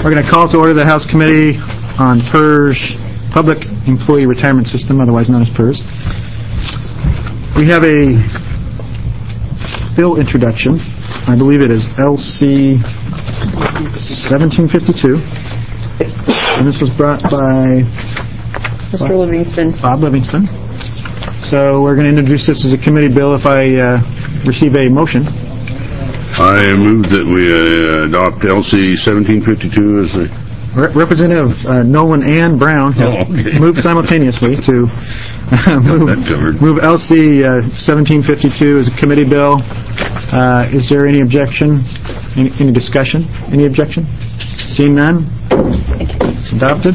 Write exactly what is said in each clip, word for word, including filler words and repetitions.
We're going to call to order the House Committee on PERS, Public Employee Retirement System, otherwise known as PERS. We have a bill introduction. I believe it is L C seventeen fifty-two. And this was brought by Mister Livingston. Bob Livingston. So we're going to introduce this as a committee bill. If I uh, receive a motion. I move that we uh, adopt L C seventeen fifty-two as a... Re- Representative uh, Nolan and Brown have oh, okay. moved simultaneously to uh, move, move L C uh, seventeen fifty-two as a committee bill. Uh, is there any objection? Any, any discussion? Any objection? Seeing none? It's adopted.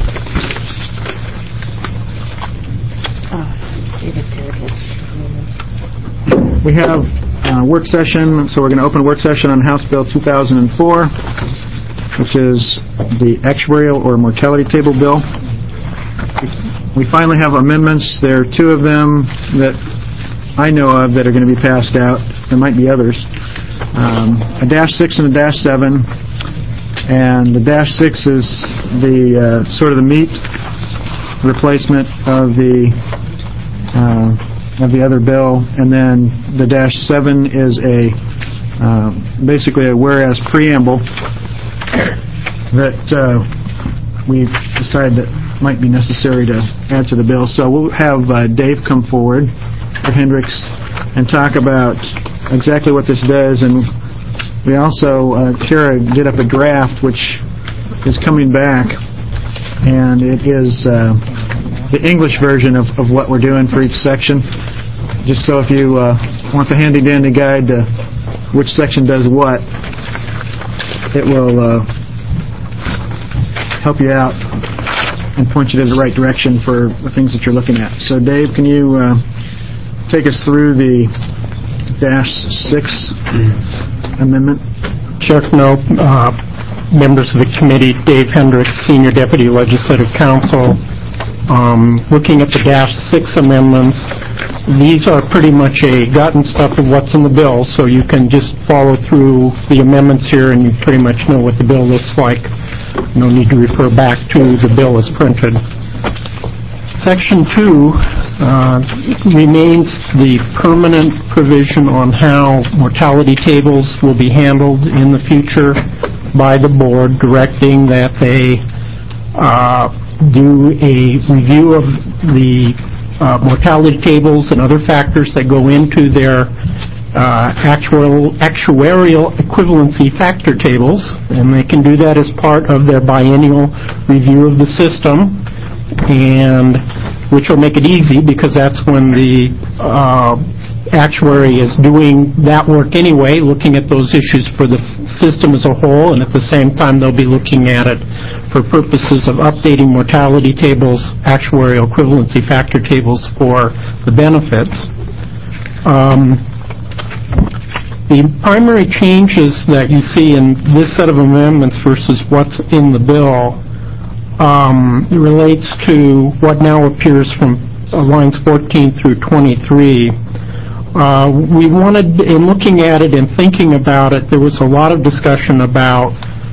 We have a work session, so we're going to open a work session on House Bill two thousand four, which is the actuarial or mortality table bill. We finally have amendments. There are two of them that I know of that are going to be passed out. There might be others. Um, a dash six and a dash seven. And the dash six is the uh, sort of the meat replacement of the uh, of the other bill, and then the dash seven is a uh, basically a whereas preamble that uh, we decided that might be necessary to add to the bill. So we'll have uh, Dave come forward, Dave Hendricks, and talk about exactly what this does. And we also, uh, Kara did up a draft which is coming back, and it is uh, the English version of, of what we're doing for each section. Just so if you uh, want the handy-dandy guide to which section does what, it will uh, help you out and point you to the right direction for the things that you're looking at. So, Dave, can you uh, take us through the dash six amendment? Chuck Nope, uh, members of the committee, Dave Hendricks, Senior Deputy Legislative Counsel. Um, looking at the dash six amendments, these are pretty much a gotten stuff of what's in the bill, so you can just follow through the amendments here and you pretty much know what the bill looks like. No need to refer back to the bill as printed. Section two uh, remains the permanent provision on how mortality tables will be handled in the future by the board, directing that they uh, do a review of the uh, mortality tables and other factors that go into their uh, actual actuarial equivalency factor tables, and they can do that as part of their biennial review of the system, and which will make it easy because that's when the uh, actuary is doing that work anyway, looking at those issues for the f- system as a whole, and at the same time they'll be looking at it for purposes of updating mortality tables, actuarial equivalency factor tables for the benefits. Um, the primary changes that you see in this set of amendments versus what's in the bill um, relates to what now appears from uh, lines fourteen through twenty-three. Uh, we wanted, in looking at it and thinking about it, there was a lot of discussion about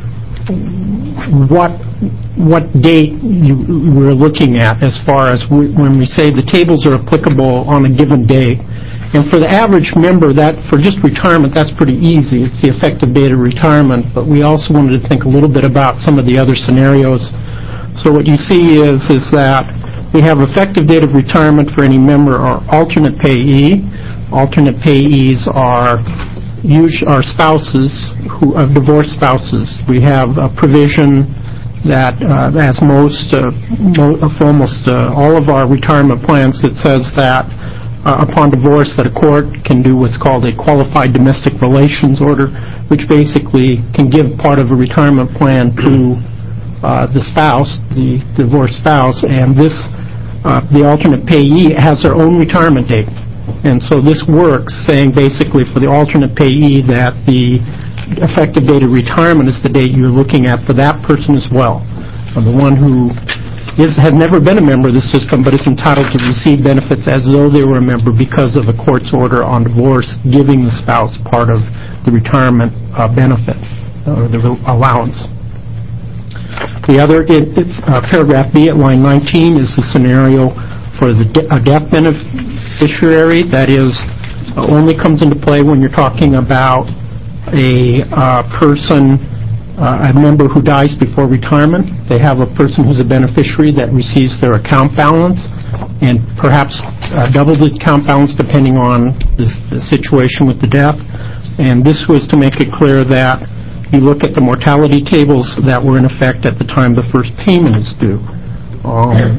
what what date you we're looking at as far as we, when we say the tables are applicable on a given date. And for the average member, that for just retirement, that's pretty easy. It's the effective date of retirement. But we also wanted to think a little bit about some of the other scenarios. So what you see is is that we have effective date of retirement for any member or alternate payee. Alternate payees are usually are spouses who are divorced spouses. We have a provision that, uh, as most, uh, mo- for almost uh, all of our retirement plans, that says that uh, upon divorce, that a court can do what's called a qualified domestic relations order, which basically can give part of a retirement plan to uh, the spouse, the divorced spouse, and this, uh, the alternate payee has their own retirement date. And so this works, saying basically for the alternate payee that the effective date of retirement is the date you're looking at for that person as well. Uh, the one who is, has never been a member of the system but is entitled to receive benefits as though they were a member because of a court's order on divorce giving the spouse part of the retirement uh, benefit or the allowance. The other, it, it, uh, paragraph B at line nineteen is the scenario for the de- a death beneficiary. That is, uh, only comes into play when you're talking about a uh, person, uh, a member who dies before retirement. They have a person who's a beneficiary that receives their account balance, and perhaps uh, double the account balance depending on this, the situation with the death. And this was to make it clear that you look at the mortality tables that were in effect at the time the first payment is due. Um,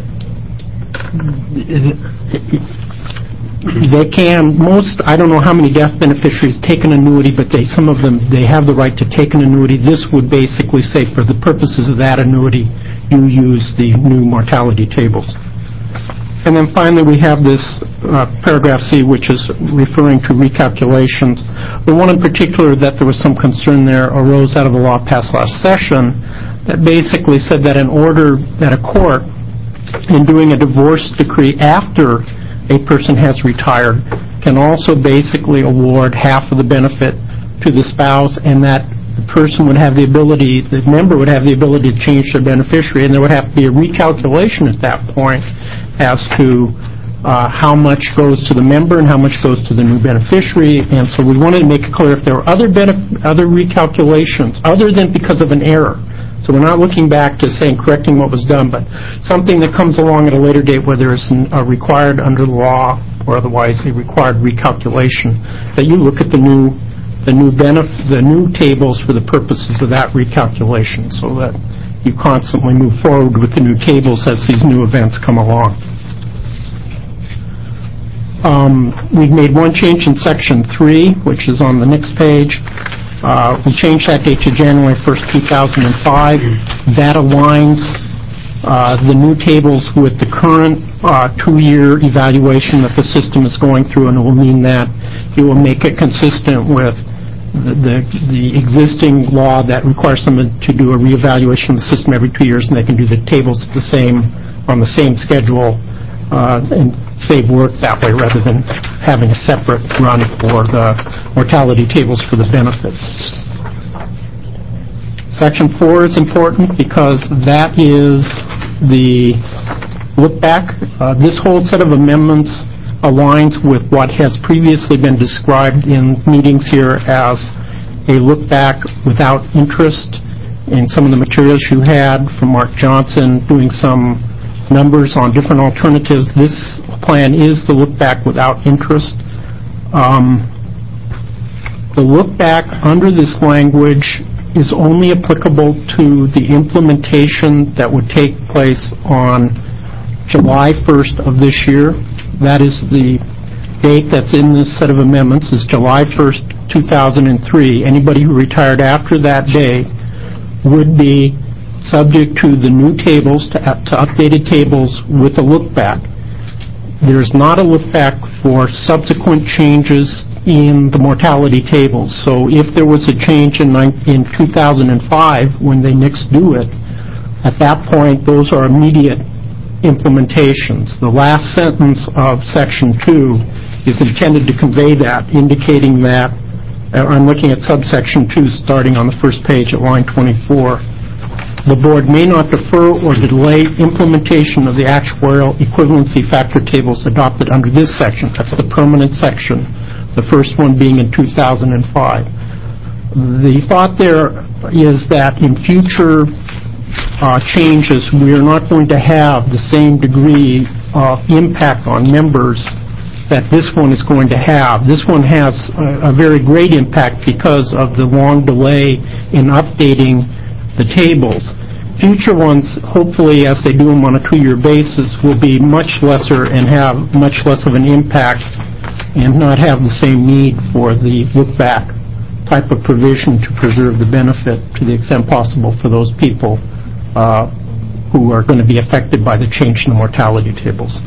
they can, most, I don't know how many death beneficiaries take an annuity, but they, some of them, they have the right to take an annuity. This would basically say for the purposes of that annuity, you use the new mortality tables. And then finally, we have this uh, paragraph C, which is referring to recalculations. The one in particular that there was some concern there arose out of a law passed last session that basically said that in order that a court, in doing a divorce decree after a person has retired, can also basically award half of the benefit to the spouse, and that the person would have the ability, the member would have the ability to change their beneficiary, and there would have to be a recalculation at that point as to uh, how much goes to the member and how much goes to the new beneficiary. And so we wanted to make it clear if there were other benef- other recalculations other than because of an error. So we're not looking back to saying correcting what was done, but something that comes along at a later date, whether it's a required under the law or otherwise a required recalculation, that you look at the new the new benef- the new tables for the purposes of that recalculation, so that you constantly move forward with the new tables as these new events come along. Um, we've made one change in Section three, which is on the next page. Uh, we changed that date to January first, two thousand five. That aligns uh, the new tables with the current uh, two-year evaluation that the system is going through, and it will mean that it will make it consistent with the, the, the existing law that requires someone to do a reevaluation of the system every two years, and they can do the tables the same on the same schedule uh, and save work that way rather than having a separate run for the mortality tables for the benefits. Section four is important because that is the look back. Uh, this whole set of amendments aligns with what has previously been described in meetings here as a look back without interest. In some of the materials you had from Mark Johnson doing some numbers on different alternatives, this plan is the look back without interest. Um, the look back under this language is only applicable to the implementation that would take place on July first of this year. That is the date that's in this set of amendments, is July first, two thousand three. Anybody who retired after that day would be subject to the new tables, to, to updated tables with a look back. There's not a look back for subsequent changes in the mortality tables. So if there was a change in, in two thousand five when they next do it, at that point those are immediate implementations. The last sentence of Section two is intended to convey that, indicating that, uh, I'm looking at subsection two starting on the first page at line twenty-four, the board may not defer or delay implementation of the actuarial equivalency factor tables adopted under this section. That's the permanent section, the first one being in two thousand five. The thought there is that in future uh, changes, we are not going to have the same degree of impact on members that this one is going to have. This one has a, a very great impact because of the long delay in updating the tables. Future ones, hopefully, as they do them on a two-year basis, will be much lesser and have much less of an impact and not have the same need for the look-back type of provision to preserve the benefit to the extent possible for those people uh, who are going to be affected by the change in the mortality tables.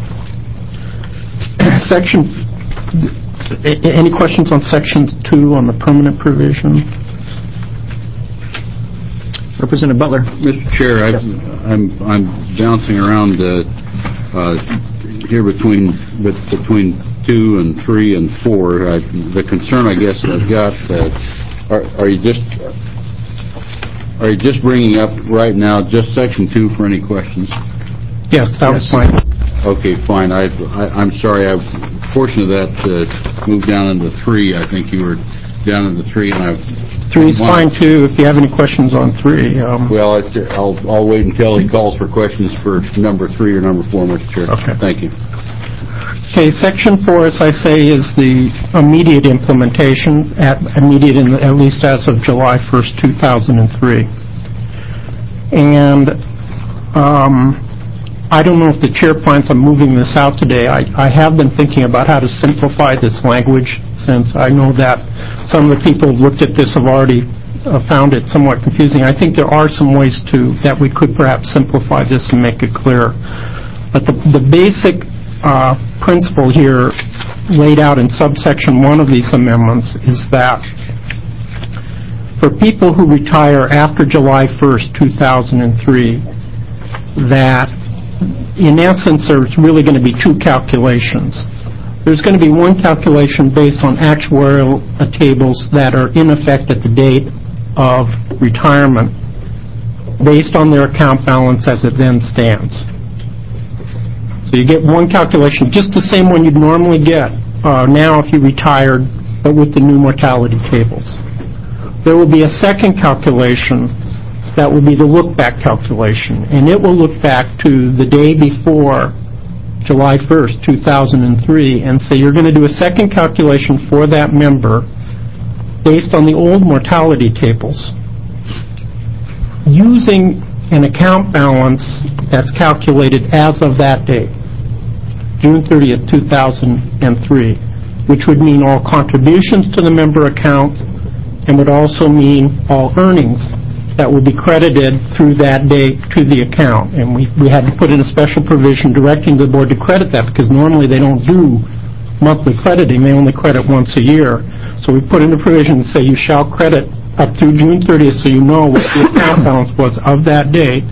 Section, any questions on Section two on the permanent provision? Representative Butler. Mister Chair, I, Yes. I'm I'm bouncing around uh, uh, here between bet, between two and three and four. I, the concern, I guess, I've got uh, are, are you just Are you just bringing up right now just section two for any questions? Yes, that was Yes. fine. Okay, fine. I, I, I'm sorry. I, a portion of that uh, moved down into three. I think you were down into three, and I. Three's fine too. If you have any questions on three, um, Well, it, I'll I'll wait until he calls for questions for number three or number four, Mister Chair. Okay. Thank you. okay. Section four, as I say, is the immediate implementation, at immediate in, at least as of July first, two thousand three, and. Um, I don't know if the chair plans on moving this out today. I, I have been thinking about how to simplify this language, since I know that some of the people who've looked at this have already uh, found it somewhat confusing. I think there are some ways to that we could perhaps simplify this and make it clear. But the, the basic uh, principle here laid out in subsection one of these amendments is that for people who retire after July first, two thousand three, that in essence, there's really going to be two calculations. There's going to be one calculation based on actuarial uh, tables that are in effect at the date of retirement, based on their account balance as it then stands. So you get one calculation, just the same one you'd normally get uh, now if you retired, but with the new mortality tables. There will be a second calculation that will be the look-back calculation, and it will look back to the day before July first, two thousand three, and say you're going to do a second calculation for that member based on the old mortality tables, using an account balance that's calculated as of that date, June thirtieth, two thousand three, which would mean all contributions to the member accounts and would also mean all earnings that will be credited through that date to the account. And we, we had to put in a special provision directing the board to credit that, because normally they don't do monthly crediting, they only credit once a year. So we put in a provision to say you shall credit up through June thirtieth, so you know what the account balance was of that date.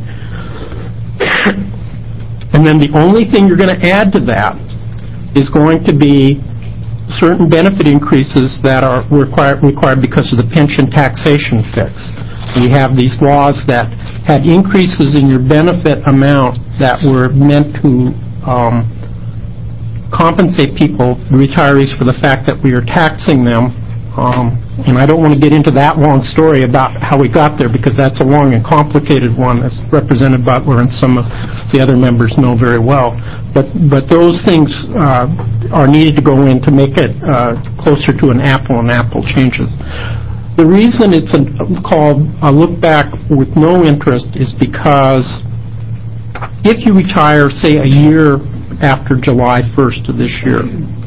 And then the only thing you're going to add to that is going to be certain benefit increases that are required, required because of the pension taxation fix. We have these laws that had increases in your benefit amount that were meant to um, compensate people, retirees, for the fact that we are taxing them. Um, and I don't want to get into that long story about how we got there, because that's a long and complicated one, as Representative Butler and some of the other members know very well. But but those things uh, are needed to go in to make it uh, closer to an apple-and-apple changes. The reason it's a, called a look back with no interest is because if you retire, say, a year after July first of this year,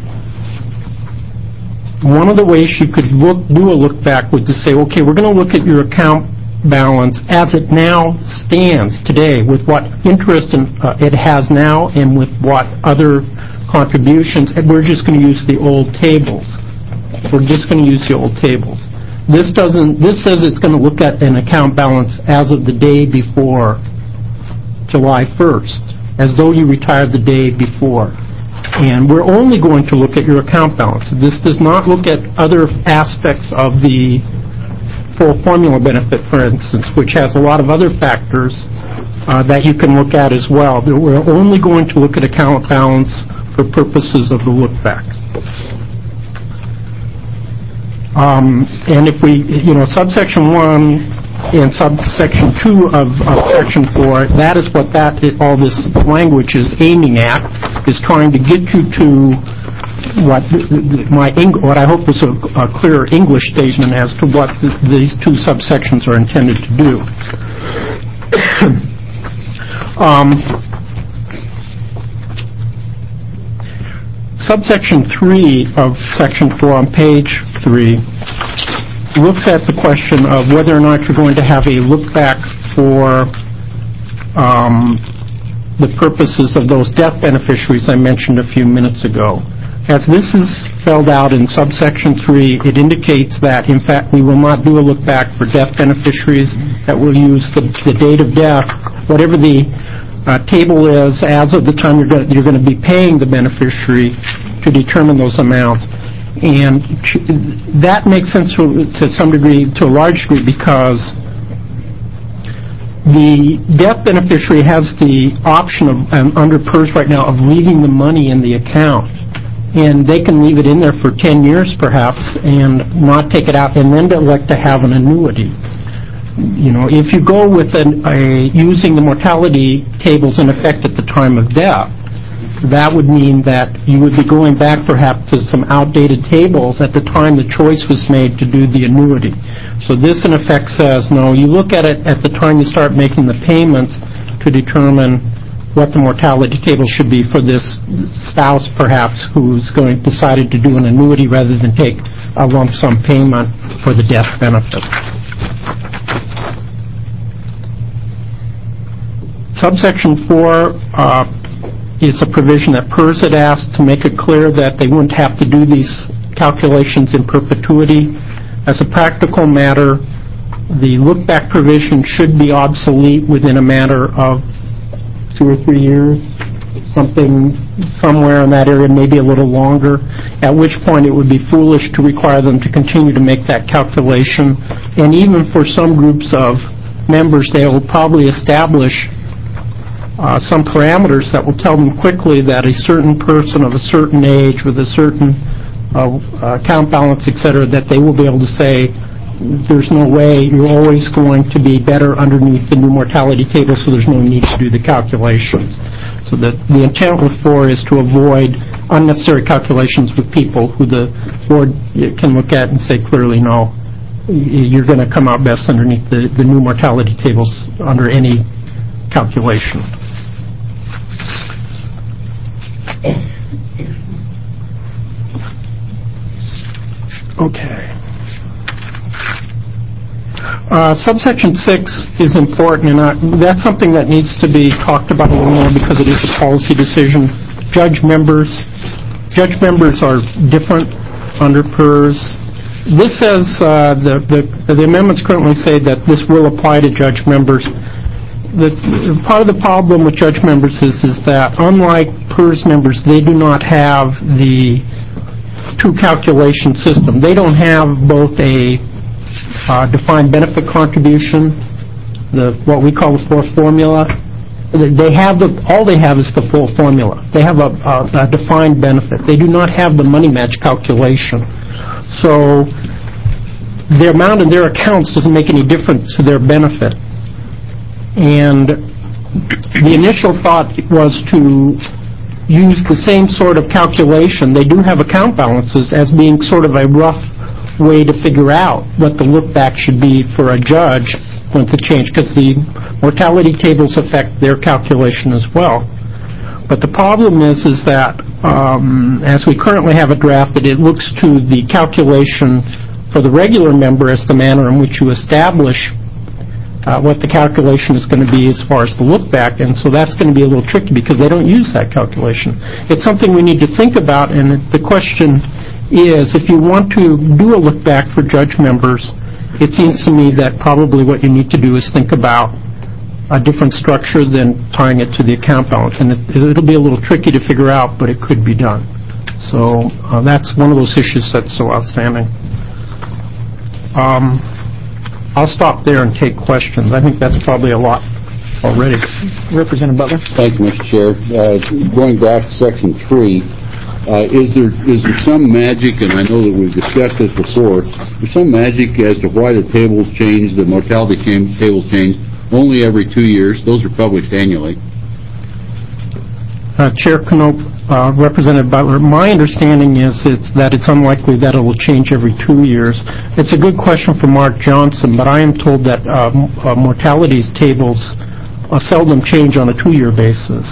one of the ways you could look, do a look back would to say, okay, we're going to look at your account balance as it now stands today, with what interest in, uh, it has now and with what other contributions, and we're just going to use the old tables. We're just going to use the old tables. This doesn't, this says it's going to look at an account balance as of the day before July first, as though you retired the day before. And we're only going to look at your account balance. This does not look at other aspects of the full formula benefit, for instance, which has a lot of other factors uh, that you can look at as well. We're only going to look at account balance for purposes of the look back. Um, and if we, you know, subsection one and subsection two of, of section four, that is what that all this language is aiming at, is trying to get you to what my what I hope is a, a clear English statement as to what th these two subsections are intended to do. um, Subsection three of section four on page three looks at the question of whether or not you're going to have a look back for um, the purposes of those death beneficiaries I mentioned a few minutes ago. As this is spelled out in subsection three, it indicates that, in fact, we will not do a look back for death beneficiaries, that we'll use the, the date of death, whatever the Uh, table is as of the time you're going, you're going to be paying the beneficiary, to determine those amounts. And that makes sense to, to some degree, to a large degree, because the death beneficiary has the option of, um, under PERS right now, of leaving the money in the account. And they can leave it in there for ten years perhaps and not take it out and then elect to have an annuity. You know, if you go with an, a, using the mortality tables in effect at the time of death, that would mean that you would be going back perhaps to some outdated tables at the time the choice was made to do the annuity. So this in effect says, no, you look at it at the time you start making the payments to determine what the mortality table should be for this spouse perhaps who's going decided to do an annuity rather than take a lump sum payment for the death benefit. Subsection four uh, is a provision that PERS had asked to make it clear that they wouldn't have to do these calculations in perpetuity. As a practical matter, the look-back provision should be obsolete within a matter of two or three years, something somewhere in that area, maybe a little longer, at which point it would be foolish to require them to continue to make that calculation. And even for some groups of members, they will probably establish uh, some parameters that will tell them quickly that a certain person of a certain age with a certain uh, account balance, et cetera, that they will be able to say, there's no way, you're always going to be better underneath the new mortality table, so there's no need to do the calculations. So that the intent with four is to avoid unnecessary calculations with people who the board can look at and say clearly, no, you're going to come out best underneath the, the new mortality tables under any calculation. Okay. Uh, subsection six is important, and uh, that's something that needs to be talked about a little more because it is a policy decision. Judge members, judge members are different under PERS. This says uh, the, the the amendments currently say that this will apply to judge members. The, part of the problem with judge members is is that unlike PERS members, they do not have the two calculation system. They don't have both a Uh, defined benefit contribution, the what we call the fourth formula. They have the all they have is the full formula. They have a, a, a defined benefit. They do not have the money match calculation. So their amount in their accounts doesn't make any difference to their benefit. And the initial thought was to use the same sort of calculation. They do have account balances as being sort of a rough way to figure out what the look back should be for a judge when the change, because the mortality tables affect their calculation as well. But the problem is is that um, as we currently have it drafted, it looks to the calculation for the regular member as the manner in which you establish uh, what the calculation is going to be as far as the look back, and so that's going to be a little tricky because they don't use that calculation. It's something we need to think about, and the question is, if you want to do a look back for judge members, it seems to me that probably what you need to do is think about a different structure than tying it to the account balance. And it, it'll be a little tricky to figure out, but it could be done. So uh, that's one of those issues that's so outstanding. Um, I'll stop there and take questions. I think that's probably a lot already. Representative Butler? Thank you, Mister Chair. Uh, going back to Section three, Uh, is there is there some magic, and I know that we've discussed this before, there's some magic as to why the tables change, the mortality tables change only every two years? Those are published annually. Uh, Chair Knoop, uh, Representative Butler, my understanding is it's that it's unlikely that it will change every two years. It's a good question for Mark Johnson, but I am told that uh, m- uh, mortality tables uh, seldom change on a two-year basis.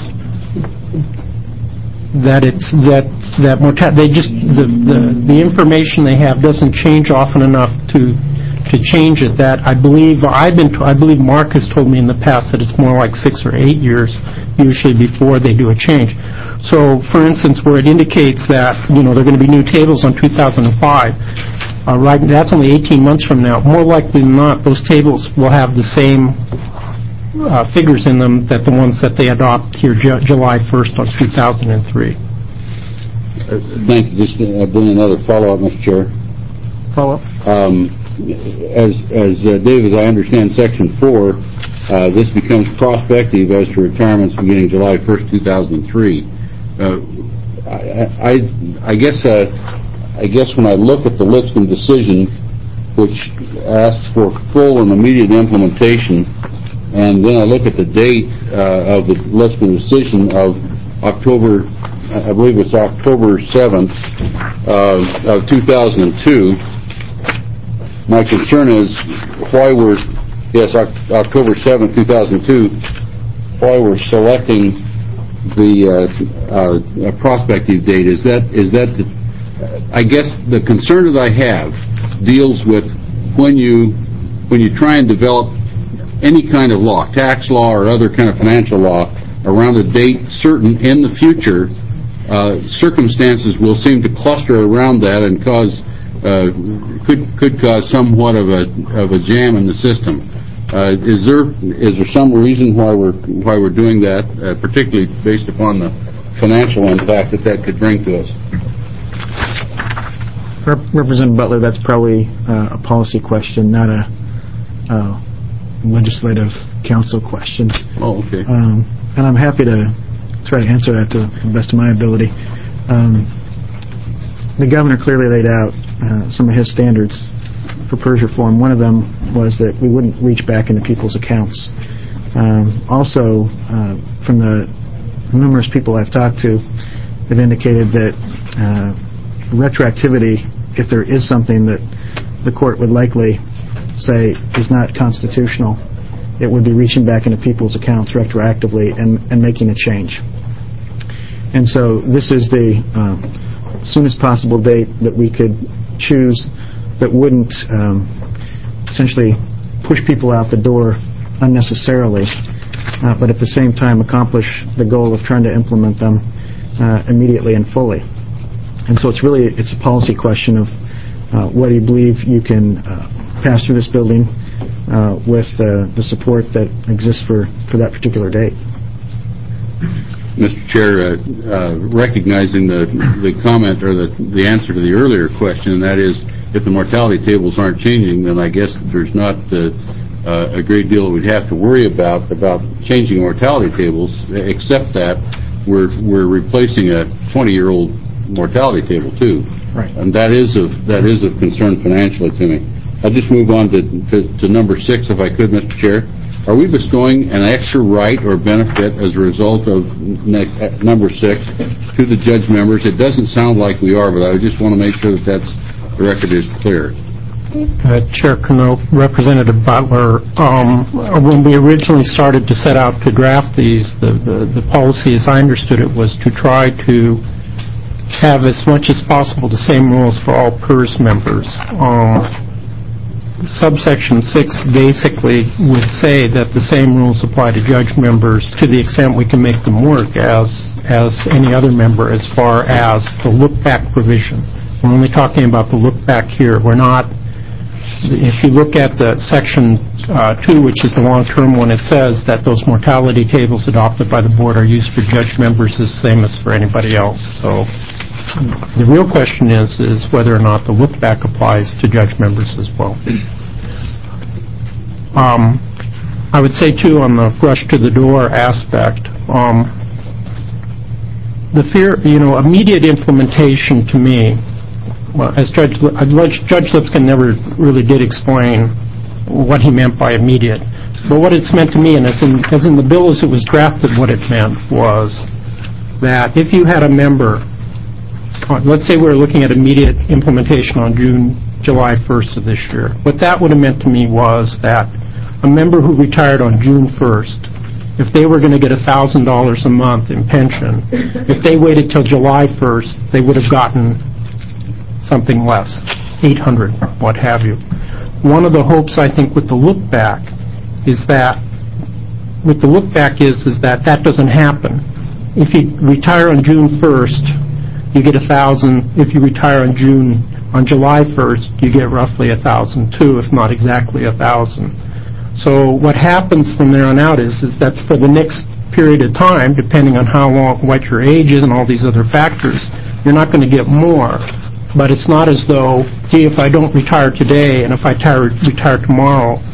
That it's that that morta- they just the, the the information they have doesn't change often enough to to change it. That I believe I've been to, I believe Mark has told me in the past that it's more like six or eight years usually before they do a change. So, for instance, where it indicates that you know there are going to be new tables on two thousand five, uh, right? That's only eighteen months from now. More likely than not, those tables will have the same Uh, figures in them that the ones that they adopt here Ju- July first of two thousand three. Uh, thank you. Just uh, doing another follow-up, Mister Chair. Follow-up? Um, as as uh, Dave, as I understand Section four, uh, this becomes prospective as to retirements beginning July first, two thousand three. Uh, I, I, I guess uh, I guess when I look at the Lipscomb decision, which asks for full and immediate implementation, and then I look at the date uh, of the Lipscomb decision of October, I believe it's October seventh uh, of two thousand two. My concern is why we're, yes, October seventh, two thousand two, why we're selecting the uh, uh, prospective date. Is that, is that the, I guess the concern that I have deals with when you, when you try and develop any kind of law, tax law or other kind of financial law, around a date certain in the future, uh, circumstances will seem to cluster around that and cause uh, could could cause somewhat of a of a jam in the system. Uh, is there is there some reason why we're why we're doing that, uh, particularly based upon the financial impact that that could bring to us? Rep- Representative Butler, that's probably uh, a policy question, not a uh, legislative council question. Oh, okay. Um, and I'm happy to try to answer that to the best of my ability. Um, the governor clearly laid out uh, some of his standards for PERS reform. One of them was that we wouldn't reach back into people's accounts. Um, also, uh, from the numerous people I've talked to, have indicated that uh, retroactivity, if there is something that the court would likely say is not constitutional, it would be reaching back into people's accounts retroactively and, and making a change. And so this is the uh, soonest possible date that we could choose that wouldn't um, essentially push people out the door unnecessarily, uh, but at the same time accomplish the goal of trying to implement them uh, immediately and fully. And so it's really, it's a policy question of uh, whether you believe you can uh, pass through this building uh, with uh, the support that exists for, for that particular date. Mister Chair, uh, uh, recognizing the, the comment or the, the answer to the earlier question, and that is if the mortality tables aren't changing, then I guess there's not uh, uh, a great deal we'd have to worry about about changing mortality tables, except that we're we're replacing a twenty-year-old mortality table too, right? And that is of that is of concern financially to me. I'll just move on to, to, to number six, if I could, Mister Chair. Are we bestowing an extra right or benefit as a result of ne- number six to the judge members? It doesn't sound like we are, but I just want to make sure that that's, the record is clear. Uh, Chair Cano, Representative Butler, um, when we originally started to set out to draft these, the, the, the policy, as I understood it, was to try to have as much as possible the same rules for all PERS members. Um, subsection six basically would say that the same rules apply to judge members to the extent we can make them work as as any other member as far as the look-back provision. We're only talking about the look-back here. We're not, if you look at the section uh, two, which is the long-term one, it says that those mortality tables adopted by the board are used for judge members the same as for anybody else. So the real question is, is whether or not the look-back applies to judge members as well. Um, I would say, too, on the rush to the door aspect, um, the fear, you know, immediate implementation to me, well, as Judge, Judge Lipscomb never really did explain what he meant by immediate. But what it's meant to me, and as in, as in the bill as it was drafted, what it meant was that if you had a member, let's say we were looking at immediate implementation on June, July first of this year. What that would have meant to me was that a member who retired on June first, if they were going to get one thousand dollars a month in pension, if they waited till July first, they would have gotten something less, eight hundred dollars, what have you. One of the hopes, I think, with the look back is that, with the look back is, is that that doesn't happen. If you retire on June first, you get a thousand. If you retire on June, on July first, you get roughly a thousand too, if not exactly a thousand. So what happens from there on out is, is that for the next period of time, depending on how long, what your age is and all these other factors, you're not going to get more. But it's not as though, gee, if I don't retire today and if I tire, retire tomorrow,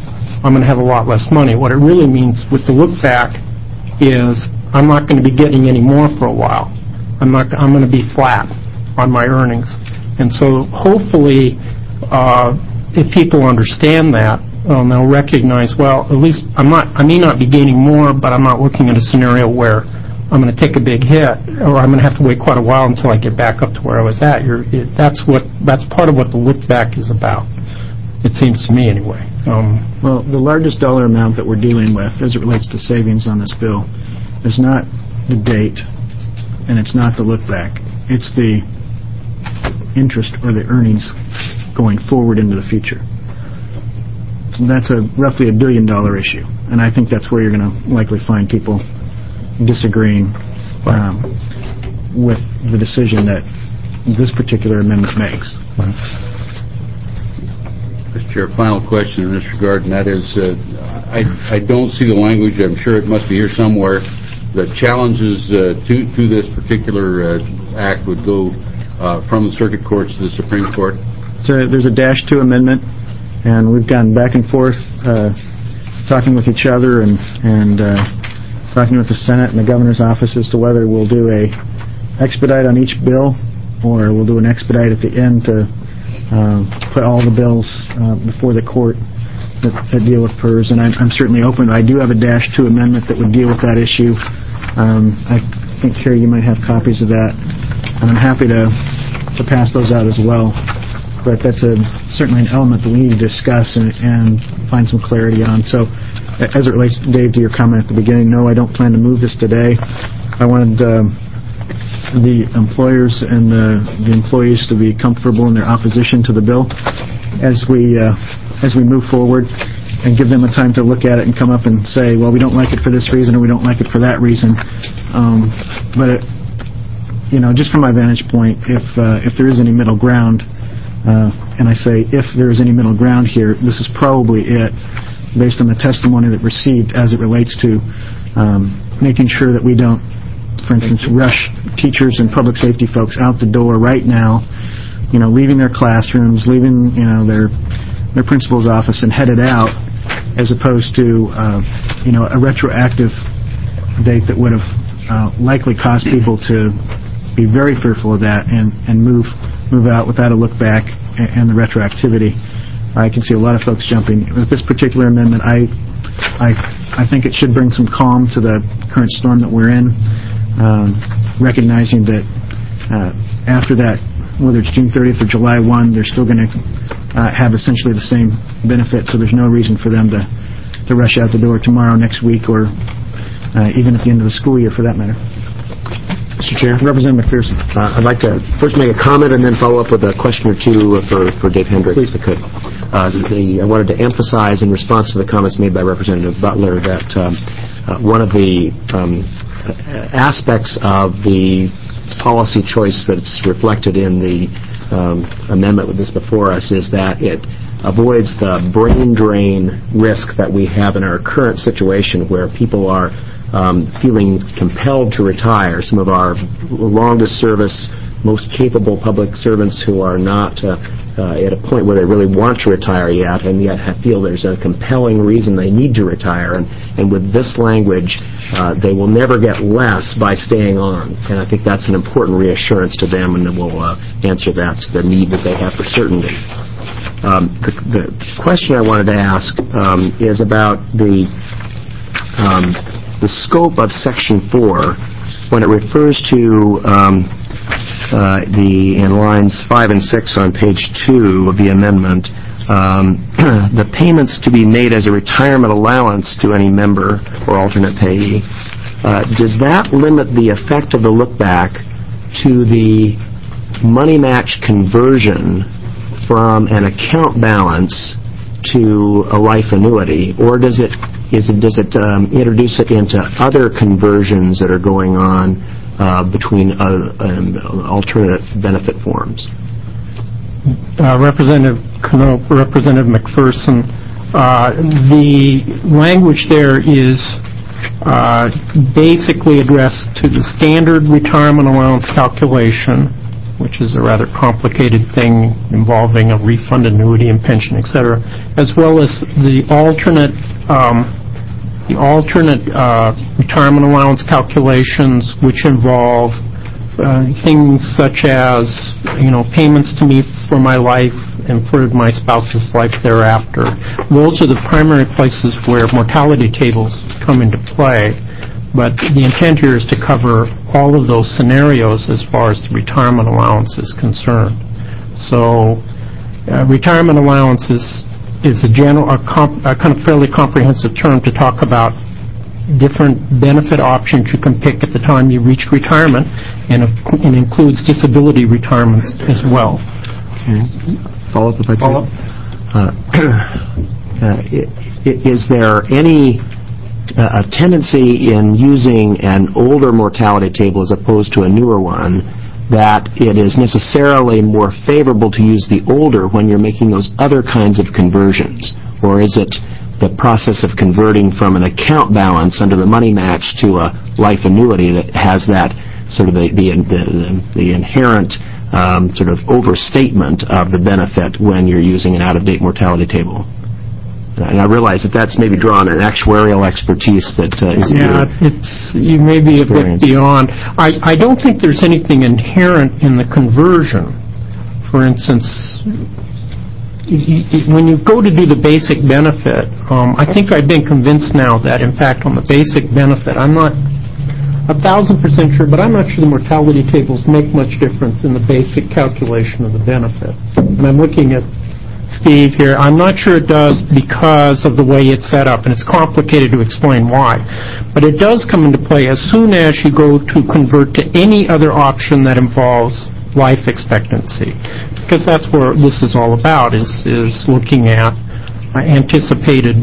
I'm going to have a lot less money. What it really means with the look back is I'm not going to be getting any more for a while. I'm not. I'm going to be flat on my earnings. And so hopefully, uh, if people understand that, um, they'll recognize, well, at least I'm not. I may not be gaining more, but I'm not looking at a scenario where I'm going to take a big hit, or I'm going to have to wait quite a while until I get back up to where I was at. You're, it, that's what. That's part of what the look back is about. It seems to me, anyway. Um, Well, the largest dollar amount that we're dealing with as it relates to savings on this bill is not the date, and it's not the look back. It's the interest or the earnings going forward into the future. That's a roughly a billion dollar issue, and I think that's where you're going to likely find people disagreeing um, with the decision that this particular amendment makes. Mister Chair, final question in this regard, and that is, uh, I, I don't see the language. I'm sure it must be here somewhere. The challenges uh, to to this particular uh, act would go uh, from the circuit courts to the Supreme Court. So there's a dash two amendment, and we've gone back and forth, uh, talking with each other and and uh, talking with the Senate and the governor's office as to whether we'll do a expedite on each bill, or we'll do an expedite at the end to uh, put all the bills uh, before the court that, that deal with P E R S. And I'm, I'm certainly open. I do have a dash two amendment that would deal with that issue. Um, I think, Carrie, you might have copies of that, and I'm happy to to pass those out as well. But that's a certainly an element that we need to discuss and, and find some clarity on. So, as it relates, Dave, to your comment at the beginning, no, I don't plan to move this today. I wanted uh, the employers and the, the employees to be comfortable in their opposition to the bill as we uh, as we move forward, and give them a time to look at it and come up and say, well, we don't like it for this reason or we don't like it for that reason. Um, but it, you know, just from my vantage point, if uh, if there is any middle ground. Uh, and I say, if there is any middle ground here, this is probably it, based on the testimony that received as it relates to um, making sure that we don't, for instance, rush teachers and public safety folks out the door right now, you know, leaving their classrooms, leaving, you know, their their principal's office and headed out, as opposed to, uh, you know, a retroactive date that would have uh, likely caused people to be very fearful of that and, and move move out without a look back and the retroactivity. I can see a lot of folks jumping. With this particular amendment, I I, I think it should bring some calm to the current storm that we're in, um, recognizing that uh, after that, whether it's June thirtieth or July first, they're still going to uh, have essentially the same benefit, so there's no reason for them to, to rush out the door tomorrow, next week, or uh, even at the end of the school year, for that matter. Mister Chair? Representative McPherson. Uh, I'd like to first make a comment and then follow up with a question or two for, for Dave Hendrick, if I could. Uh, the, I wanted to emphasize, in response to the comments made by Representative Butler, that um, uh, one of the um, aspects of the policy choice that's reflected in the um, amendment with this before us is that it avoids the brain drain risk that we have in our current situation, where people are Um, feeling compelled to retire. Some of our longest service, most capable public servants who are not uh, uh, at a point where they really want to retire yet, and yet feel there's a compelling reason they need to retire. And, and with this language, uh, they will never get less by staying on. And I think that's an important reassurance to them, and it will uh, answer that, the need that they have for certainty. Um, the, the question I wanted to ask um, is about the um, the scope of Section four, when it refers to um, uh, the, in lines five and six on page two of the amendment, um, the payments to be made as a retirement allowance to any member or alternate payee, uh, does that limit the effect of the look-back to the money match conversion from an account balance to a life annuity, or does it Is it, does it um, introduce it into other conversions that are going on uh, between uh, um, alternate benefit forms? Uh, Representative Knopp, Representative McPherson, uh, the language there is uh, basically addressed to the standard retirement allowance calculation which is a rather complicated thing involving a refund annuity and pension, et cetera, as well as the alternate um, the alternate uh, retirement allowance calculations, which involve uh, things such as, you know, payments to me for my life and for my spouse's life thereafter. Those are the primary places where mortality tables come into play. But the intent here is to cover all of those scenarios as far as the retirement allowance is concerned. So uh, retirement allowance is, is a, general, a, comp, a kind of fairly comprehensive term to talk about different benefit options you can pick at the time you reach retirement, and it includes disability retirements as well. Okay. Follow up if I can. Follow up. Uh, uh, is there any a tendency in using an older mortality table as opposed to a newer one, that it is necessarily more favorable to use the older when you're making those other kinds of conversions? Or is it the process of converting from an account balance under the money match to a life annuity that has that sort of the, the, the, the inherent um, sort of overstatement of the benefit when you're using an out-of-date mortality table? And I realize that that's maybe drawn an actuarial expertise that uh, is yeah, it's you may be experience. a bit beyond. I, I don't think there's anything inherent in the conversion. For instance, y- y- when you go to do the basic benefit, um, I think I've been convinced now that, in fact, on the basic benefit, I'm not a thousand percent sure, but I'm not sure the mortality tables make much difference in the basic calculation of the benefit. And I'm looking at Steve here. I'm not sure it does because of the way it's set up, and it's complicated to explain why. But it does come into play as soon as you go to convert to any other option that involves life expectancy, because that's where this is all about, is, is looking at anticipated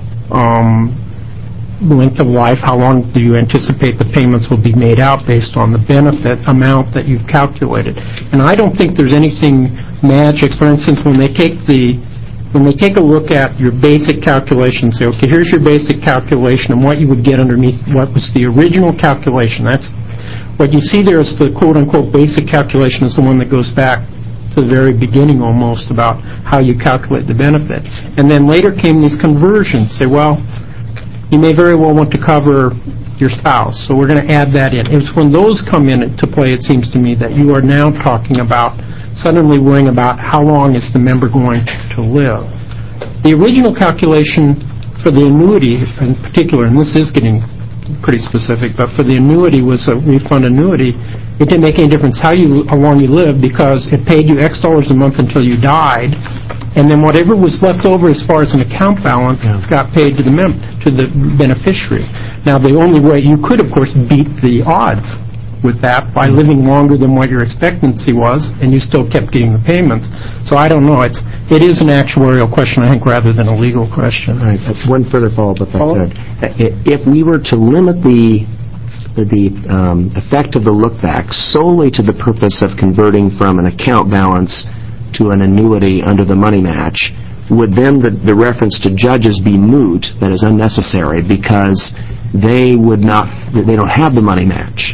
um, length of life, how long do you anticipate the payments will be made out based on the benefit amount that you've calculated. And I don't think there's anything magic. For instance, when they take the when they take a look at your basic calculation, say, okay, here's your basic calculation and what you would get underneath what was the original calculation. That's what you see there is the quote-unquote basic calculation is the one that goes back to the very beginning almost about how you calculate the benefit. And then later came these conversions. Say, well, you may very well want to cover your spouse, so we're going to add that in. It's when those come into play, it seems to me, that you are now talking about suddenly worrying about how long is the member going to live. The original calculation for the annuity in particular, and this is getting pretty specific, but for the annuity was a refund annuity. It didn't make any difference how you how long you lived because it paid you X dollars a month until you died, and then whatever was left over as far as an account balance yeah. got paid to the mem- to the beneficiary. Now, the only way you could, of course, beat the odds with that by living longer than what your expectancy was, and you still kept getting the payments. So I don't know. It's it is an actuarial question, I think, rather than a legal question. All right. One further follow-up, if I could. If we were to limit the the um, effect of the look-back solely to the purpose of converting from an account balance to an annuity under the money match, would then the, the reference to judges be moot, that is unnecessary, because they would not, they don't have the money match?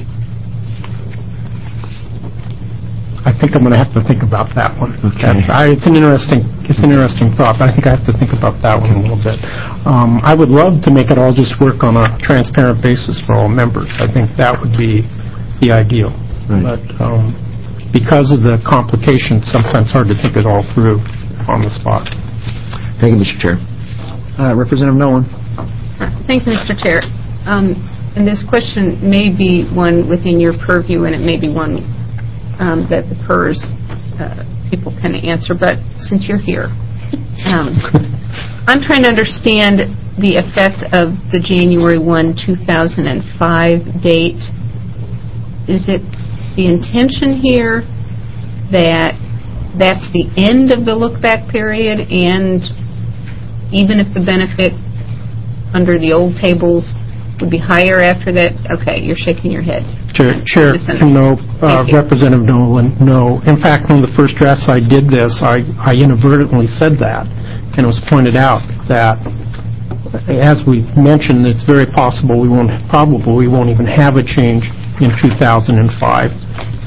I think I'm going to have to think about that one. Okay. I, it's an interesting, it's an interesting thought, but I think I have to think about that one a little bit. Um, I would love to make it all just work on a transparent basis for all members. I think that would be the ideal. Right. But um, because of the complications, sometimes hard to think it all through on the spot. Thank you, Mister Chair. Uh, Representative Nolan. Thank you, Mister Chair. Um, and this question may be one within your purview, and it may be one um, that the P E R S uh, people can answer, but since you're here, um, I'm trying to understand the effect of the January first, two thousand five date. Is it the intention here that that's the end of the look-back period, and even if the benefit under the old tables would be higher after that? Okay, you're shaking your head. Chair, Chair no, uh, Representative Nolan, no. In fact, one of the first drafts I did this, I, I inadvertently said that, and it was pointed out that, as we mentioned, it's very possible we won't, probably we won't even have a change in two thousand five.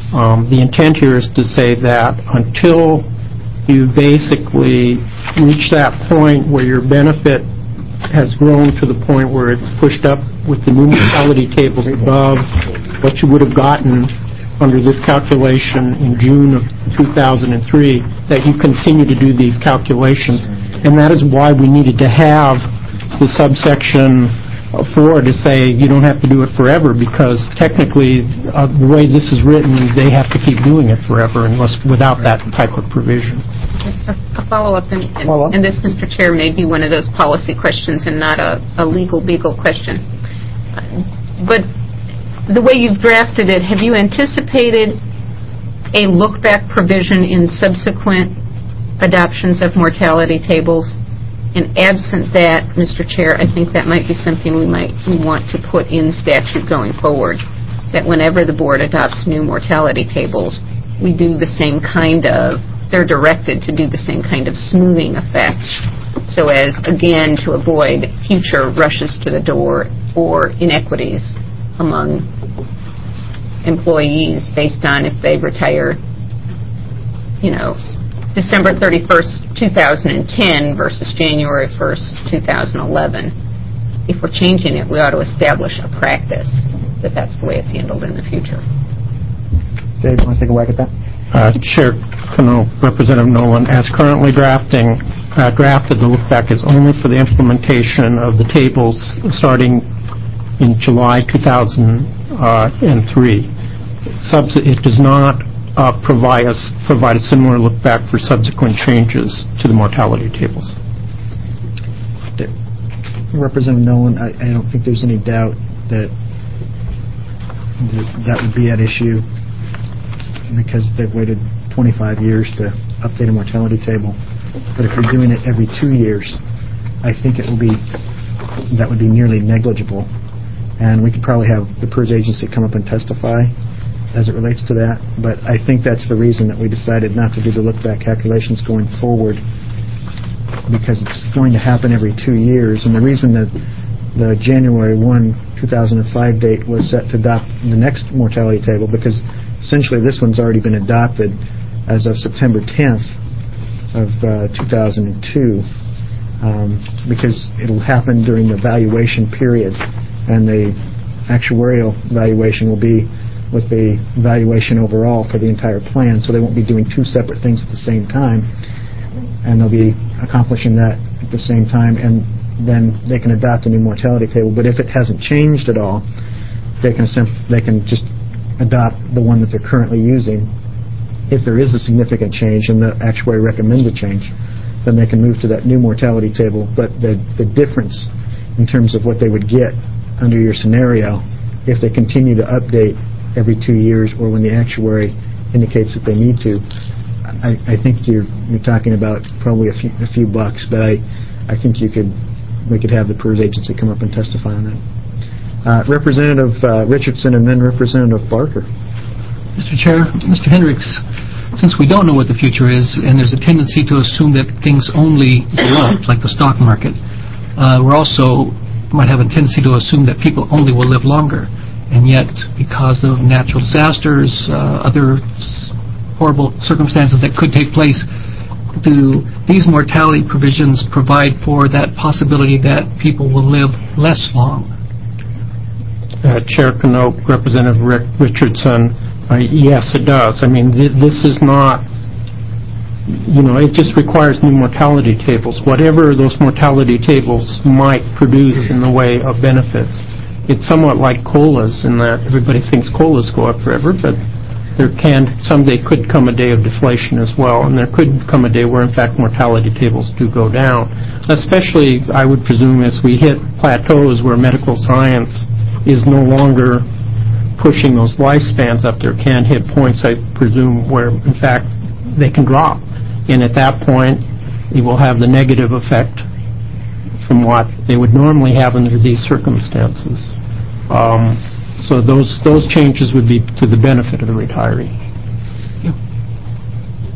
Um, The intent here is to say that until you basically reach that point where your benefit has grown to the point where it's pushed up with the new mortality tables above what you would have gotten under this calculation in June of two thousand three, that you continue to do these calculations. And that is why we needed to have the subsection four to say you don't have to do it forever, because technically uh, the way this is written, they have to keep doing it forever unless without that type of provision. A follow-up, and, and, Follow-up. and this, Mister Chair, may be one of those policy questions and not a, a legal beagle question. Uh, But the way you've drafted it, have you anticipated a look-back provision in subsequent adoptions of mortality tables? And absent that, Mister Chair, I think that might be something we might want to put in statute going forward, that whenever the board adopts new mortality tables, we do the same kind of, they're directed to do the same kind of smoothing effect, so as, again, to avoid future rushes to the door or inequities among employees based on if they retire, you know, December thirty-first, two thousand ten versus January first, two thousand eleven. If we're changing it, we ought to establish a practice that that's the way it's handled in the future. Dave, you want to take a whack at that? Uh, Chair Cano, Representative Nolan, as currently drafting, uh, drafted, the look-back is only for the implementation of the tables starting in July two thousand three. Subs- it does not uh, provide, us, provide a similar look-back for subsequent changes to the mortality tables. Representative Nolan, I, I don't think there's any doubt that th- that would be at issue because they've waited twenty-five years to update a mortality table. But if you're doing it every two years, I think it will be, that would be nearly negligible. And we could probably have the PERS agency come up and testify as it relates to that. But I think that's the reason that we decided not to do the look-back calculations going forward, because it's going to happen every two years. And the reason that the January first, two thousand five date was set to adopt the next mortality table, because essentially this one's already been adopted as of September tenth of uh, two thousand two, um, because it'll happen during the valuation period, and the actuarial valuation will be with the valuation overall for the entire plan, so they won't be doing two separate things at the same time, and they'll be accomplishing that at the same time, and then they can adopt a new mortality table. But if it hasn't changed at all, they can sim- they can just adopt the one that they're currently using. If there is a significant change and the actuary recommends a change, then they can move to that new mortality table. But the the difference in terms of what they would get under your scenario, if they continue to update every two years or when the actuary indicates that they need to, I, I think you're you're talking about probably a few a few bucks, but I I think you could we could have the PERS agency come up and testify on that. Uh, Representative uh, Richardson and then Representative Barker. Mister Chair, Mister Hendricks, since we don't know what the future is and there's a tendency to assume that things only go up, like the stock market, uh, we're also might have a tendency to assume that people only will live longer. And yet, because of natural disasters, uh, other s- horrible circumstances that could take place, do these mortality provisions provide for that possibility that people will live less long? Uh, Chair Cano, Representative Rick Richardson, uh, yes, it does. I mean, th- this is not, you know, it just requires new mortality tables. Whatever those mortality tables might produce in the way of benefits. It's somewhat like COLAs in that everybody thinks COLAs go up forever, but there can, someday could come a day of deflation as well, and there could come a day where, in fact, mortality tables do go down. Especially, I would presume, as we hit plateaus where medical science is no longer pushing those lifespans up, there can hit points, I presume, where, in fact, they can drop. And at that point, it will have the negative effect from what they would normally have under these circumstances. Um, so those those changes would be to the benefit of the retiree.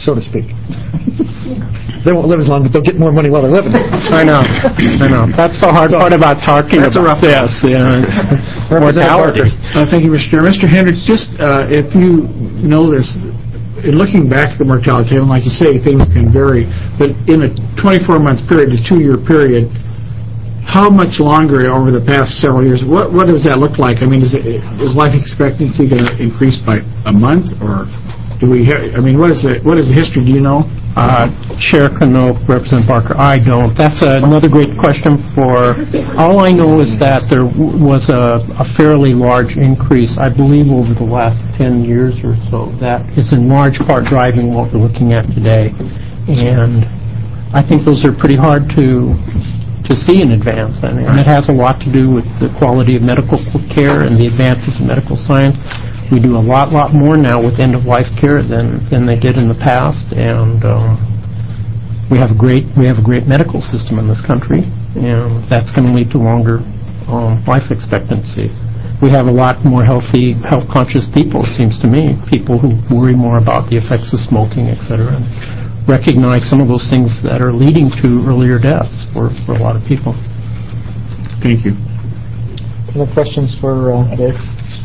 so to speak. They won't live as long, but they'll get more money while they're living. I know, I know. That's the hard part about talking That's a about rough this. Yeah, it's mortality. Uh, Thank you, Mister Chair. Mister Hendricks, just uh, if you know this, in looking back at the mortality table, and like you say, things can vary, but in a twenty-four month period, a two-year period, how much longer over the past several years, what what does that look like? I mean, is, it, is life expectancy going to increase by a month, or do we ha- I mean, what is the, what is the history? Do you know? Uh, Chair Canope, Representative Barker, I don't. That's another great question for, all I know is that there w- was a, a fairly large increase, I believe, over the last ten years or so. That is in large part driving what we're looking at today. And I think those are pretty hard to to see in advance. And, and it has a lot to do with the quality of medical care and the advances in medical science. We do a lot, lot more now with end-of-life care than than they did in the past, and um, we have a great we have a great medical system in this country, and that's going to lead to longer um, life expectancies. We have a lot more healthy, health-conscious people. It seems to me, people who worry more about the effects of smoking, et cetera, and recognize some of those things that are leading to earlier deaths for, for a lot of people. Thank you. Any questions for uh, Dave?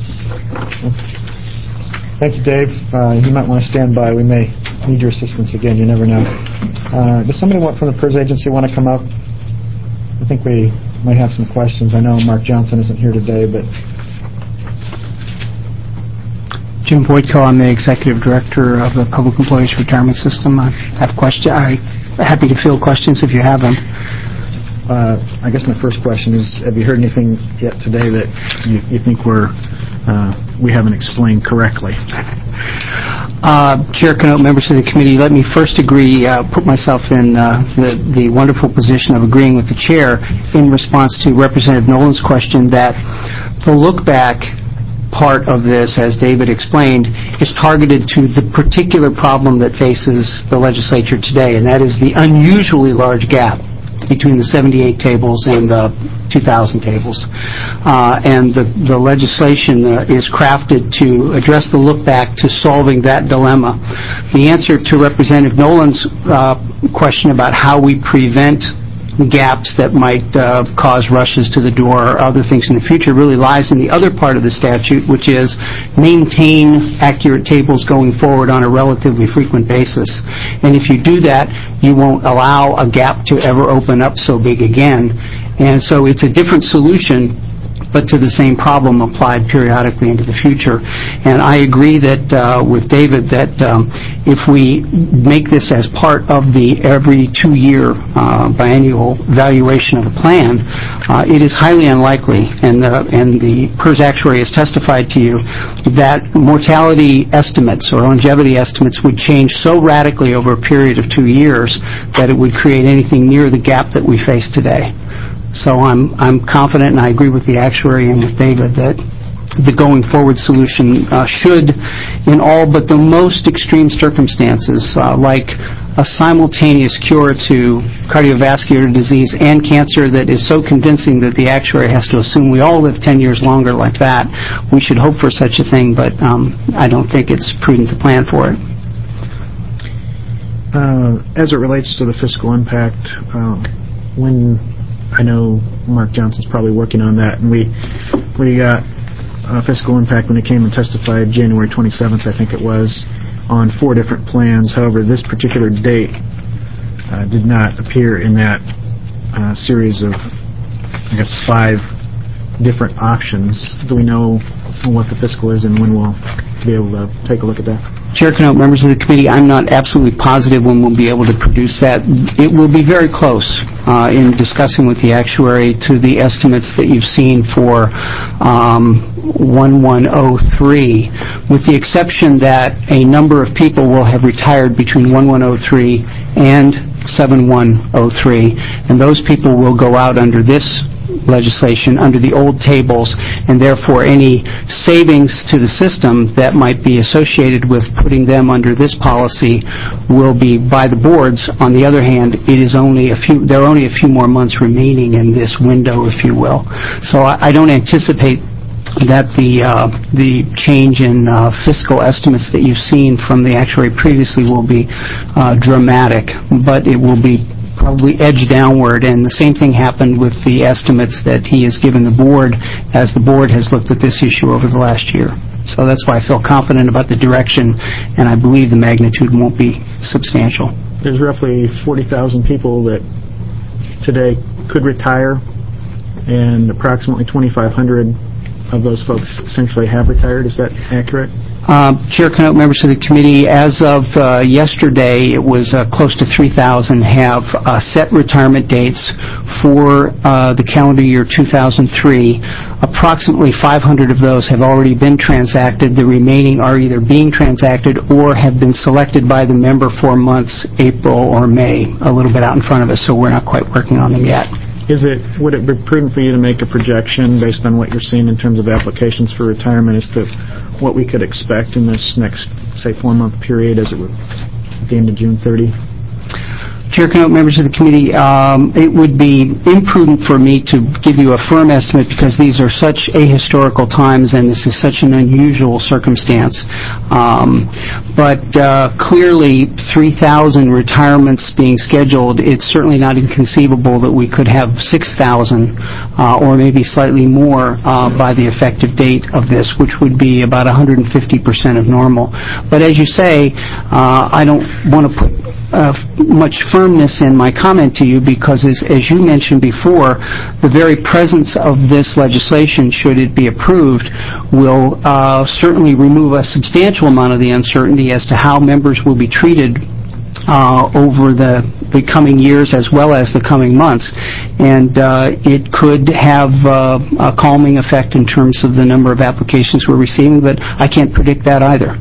Thank you, Dave. Uh, you might want to stand by. We may need your assistance again. You never know. Uh, does somebody want from the PERS agency want to come up? I think we might have some questions. I know Mark Johnson isn't here today, but... Jim Voitko, I'm the Executive Director of the Public Employees Retirement System. I have question. I'm happy to field questions if you have them. Uh, I guess my first question is, have you heard anything yet today that you, you think we're, uh, we haven't explained correctly? Uh, Chair Canope, members of the committee, let me first agree, uh, put myself in uh, the, the wonderful position of agreeing with the Chair in response to Representative Nolan's question that the look-back part of this, as David explained, is targeted to the particular problem that faces the legislature today, and that is the unusually large gap between the seventy-eight tables and the two thousand tables. Uh, and the, the legislation uh, is crafted to address the look back to solving that dilemma. The answer to Representative Nolan's uh, question about how we prevent gaps that might uh, cause rushes to the door or other things in the future really lies in the other part of the statute, which is maintain accurate tables going forward on a relatively frequent basis. And if you do that, you won't allow a gap to ever open up so big again. And so it's a different solution, but to the same problem applied periodically into the future. And I agree that uh, with David that um, if we make this as part of the every two-year uh, biennial valuation of the plan, uh, it is highly unlikely, and the, and the PERS actuary has testified to you, that mortality estimates or longevity estimates would change so radically over a period of two years that it would create anything near the gap that we face today. So I'm I'm confident, and I agree with the actuary and with David, that the going forward solution uh, should, in all but the most extreme circumstances, uh, like a simultaneous cure to cardiovascular disease and cancer that is so convincing that the actuary has to assume we all live ten years longer like that, we should hope for such a thing, but um, I don't think it's prudent to plan for it. Uh, as it relates to the fiscal impact, uh, when... I know Mark Johnson's probably working on that, and we we got uh, fiscal impact when he came and testified January twenty-seventh, I think it was, on four different plans. However, this particular date uh, did not appear in that uh, series of, I guess, five different options. Do we know what the fiscal is and when we'll be able to take a look at that? Chair Canope, members of the committee, I'm not absolutely positive when we'll be able to produce that. It will be very close uh, in discussing with the actuary to the estimates that you've seen for um, eleven oh three, with the exception that a number of people will have retired between eleven oh three and seventy-one oh three, and those people will go out under this legislation under the old tables, and therefore any savings to the system that might be associated with putting them under this policy will be by the boards. On the other hand, it is only a few, there are only a few more months remaining in this window, if you will. So I, I don't anticipate that the uh, the change in uh, fiscal estimates that you've seen from the actuary previously will be uh, dramatic, but it will be probably edged downward, and the same thing happened with the estimates that he has given the board as the board has looked at this issue over the last year. So that's why I feel confident about the direction, and I believe the magnitude won't be substantial. There's roughly forty thousand people that today could retire, and approximately twenty-five hundred of those folks essentially have retired. Is that accurate? Uh, Chair Knoop, members of the committee, as of uh, yesterday, it was uh, close to three thousand have uh, set retirement dates for uh, the calendar year two thousand three. Approximately five hundred of those have already been transacted. The remaining are either being transacted or have been selected by the member for months April or May, a little bit out in front of us, so we're not quite working on them yet. Is it, would it be prudent for you to make a projection based on what you're seeing in terms of applications for retirement as to what we could expect in this next, say, four-month period as it would at the end of June thirtieth? Chair Knoop, members of the committee, um, it would be imprudent for me to give you a firm estimate because these are such ahistorical times and this is such an unusual circumstance. Um, but uh, clearly, three thousand retirements being scheduled, it's certainly not inconceivable that we could have six thousand uh, or maybe slightly more uh, by the effective date of this, which would be about one hundred fifty percent of normal. But as you say, uh, I don't want to put Uh, much firmness in my comment to you because, as, as you mentioned before, the very presence of this legislation, should it be approved, will uh, certainly remove a substantial amount of the uncertainty as to how members will be treated uh, over the, the coming years as well as the coming months. And uh, it could have uh, a calming effect in terms of the number of applications we're receiving, but I can't predict that either.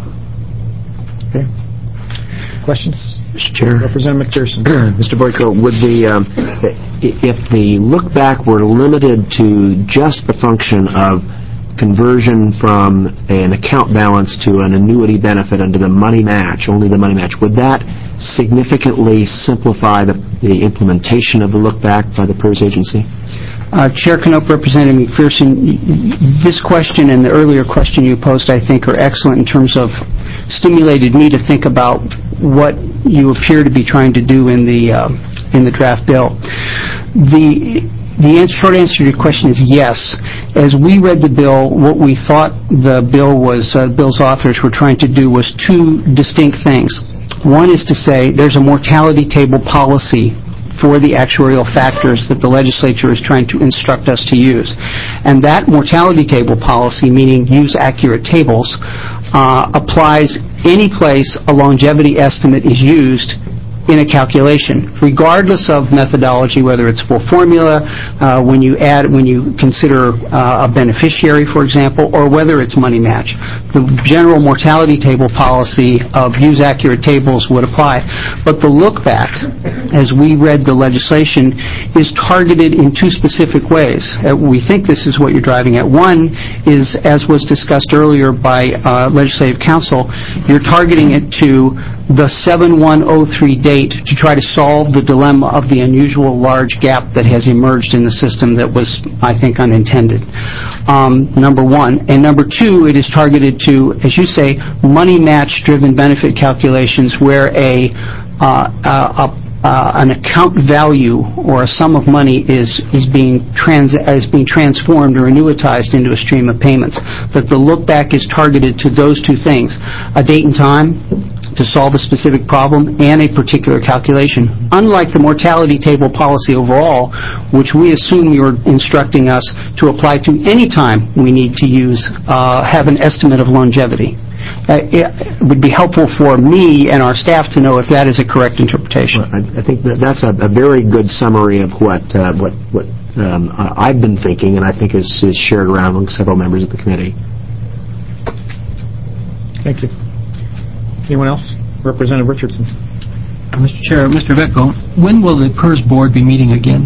Okay. Questions? Mister Chair. Representative McPherson. Mister Boyko, would the, um, if the look back were limited to just the function of conversion from an account balance to an annuity benefit under the money match, only the money match, would that significantly simplify the, the implementation of the look back by the PERS agency? Uh, Chair Knoop, Representative McPherson, this question and the earlier question you posed, I think, are excellent in terms of stimulated me to think about what you appear to be trying to do in the uh, in the draft bill. The the answer, short answer to your question is yes. As we read the bill, what we thought the bill was, uh, bill's authors were trying to do was two distinct things. One is to say there's a mortality table policy for the actuarial factors that the legislature is trying to instruct us to use. And that mortality table policy, meaning use accurate tables, uh, applies any place a longevity estimate is used in a calculation, regardless of methodology, whether it's full formula, uh, when you add, when you consider uh, a beneficiary, for example, or whether it's money match. The general mortality table policy of use accurate tables would apply. But the look back, as we read the legislation, is targeted in two specific ways. Uh, we think this is what you're driving at. One is, as was discussed earlier by uh, Legislative Counsel, you're targeting it to the seven one oh three date to try to solve the dilemma of the unusual large gap that has emerged in the system that was, I think, unintended. Um, number one. And number two, it is targeted to, as you say, money match-driven benefit calculations where a, uh, a, a Uh, an account value or a sum of money is is being trans is being transformed or annuitized into a stream of payments. But the look back is targeted to those two things: a date and time to solve a specific problem and a particular calculation. Unlike the mortality table policy overall, which we assume you're instructing us to apply to any time we need to use uh, have an estimate of longevity. Uh, it would be helpful for me and our staff to know if that is a correct interpretation. Well, I, I think that that's a, a very good summary of what uh, what what um, I've been thinking, and I think is, is shared around among several members of the committee. Thank you. Anyone else? Representative Richardson. Uh, Mister Chair, Mister Vetko, when will the PERS board be meeting again?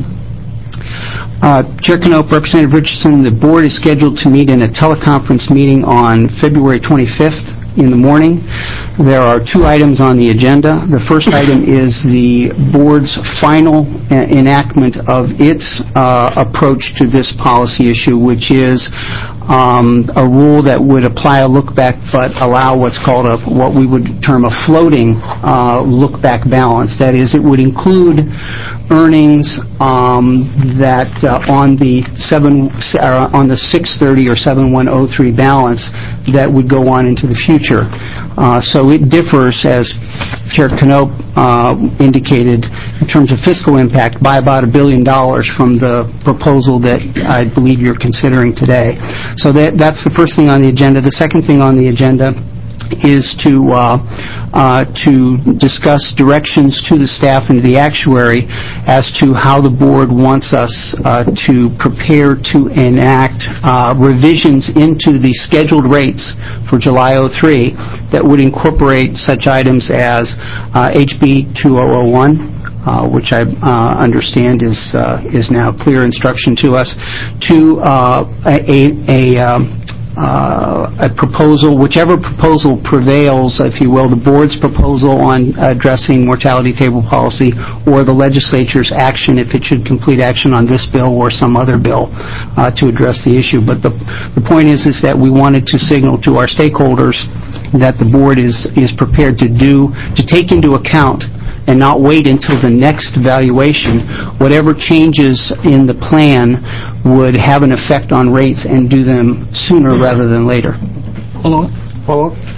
Uh, Chair Knoop, Representative Richardson, the board is scheduled to meet in a teleconference meeting on February twenty-fifth in the morning. There are two items on the agenda. The first item is the board's final enactment of its uh, approach to this policy issue, which is um, a rule that would apply a look-back but allow what's called a, what we would term a floating uh, look-back balance. That is, it would include earnings um, that uh, on the seven uh, on the six thirty or seven one oh three balance that would go on into the future. Uh, so it differs, as Chair Knoop uh, indicated, in terms of fiscal impact by about a billion dollars from the proposal that I believe you're considering today. So that, that's the first thing on the agenda. The second thing on the agenda is to uh, uh, to discuss directions to the staff and to the actuary as to how the board wants us uh, to prepare to enact uh, revisions into the scheduled rates for July oh three that would incorporate such items as uh, H B two thousand one, Uh, which I uh, understand is uh, is now clear instruction to us, to uh, a, a, um, uh, a proposal, whichever proposal prevails, if you will, the board's proposal on addressing mortality table policy or the legislature's action if it should complete action on this bill or some other bill uh, to address the issue. But the, the point is, is that we wanted to signal to our stakeholders that the board is, is prepared to do, to take into account and not wait until the next valuation. Whatever changes in the plan would have an effect on rates and do them sooner rather than later. Follow up? Follow up?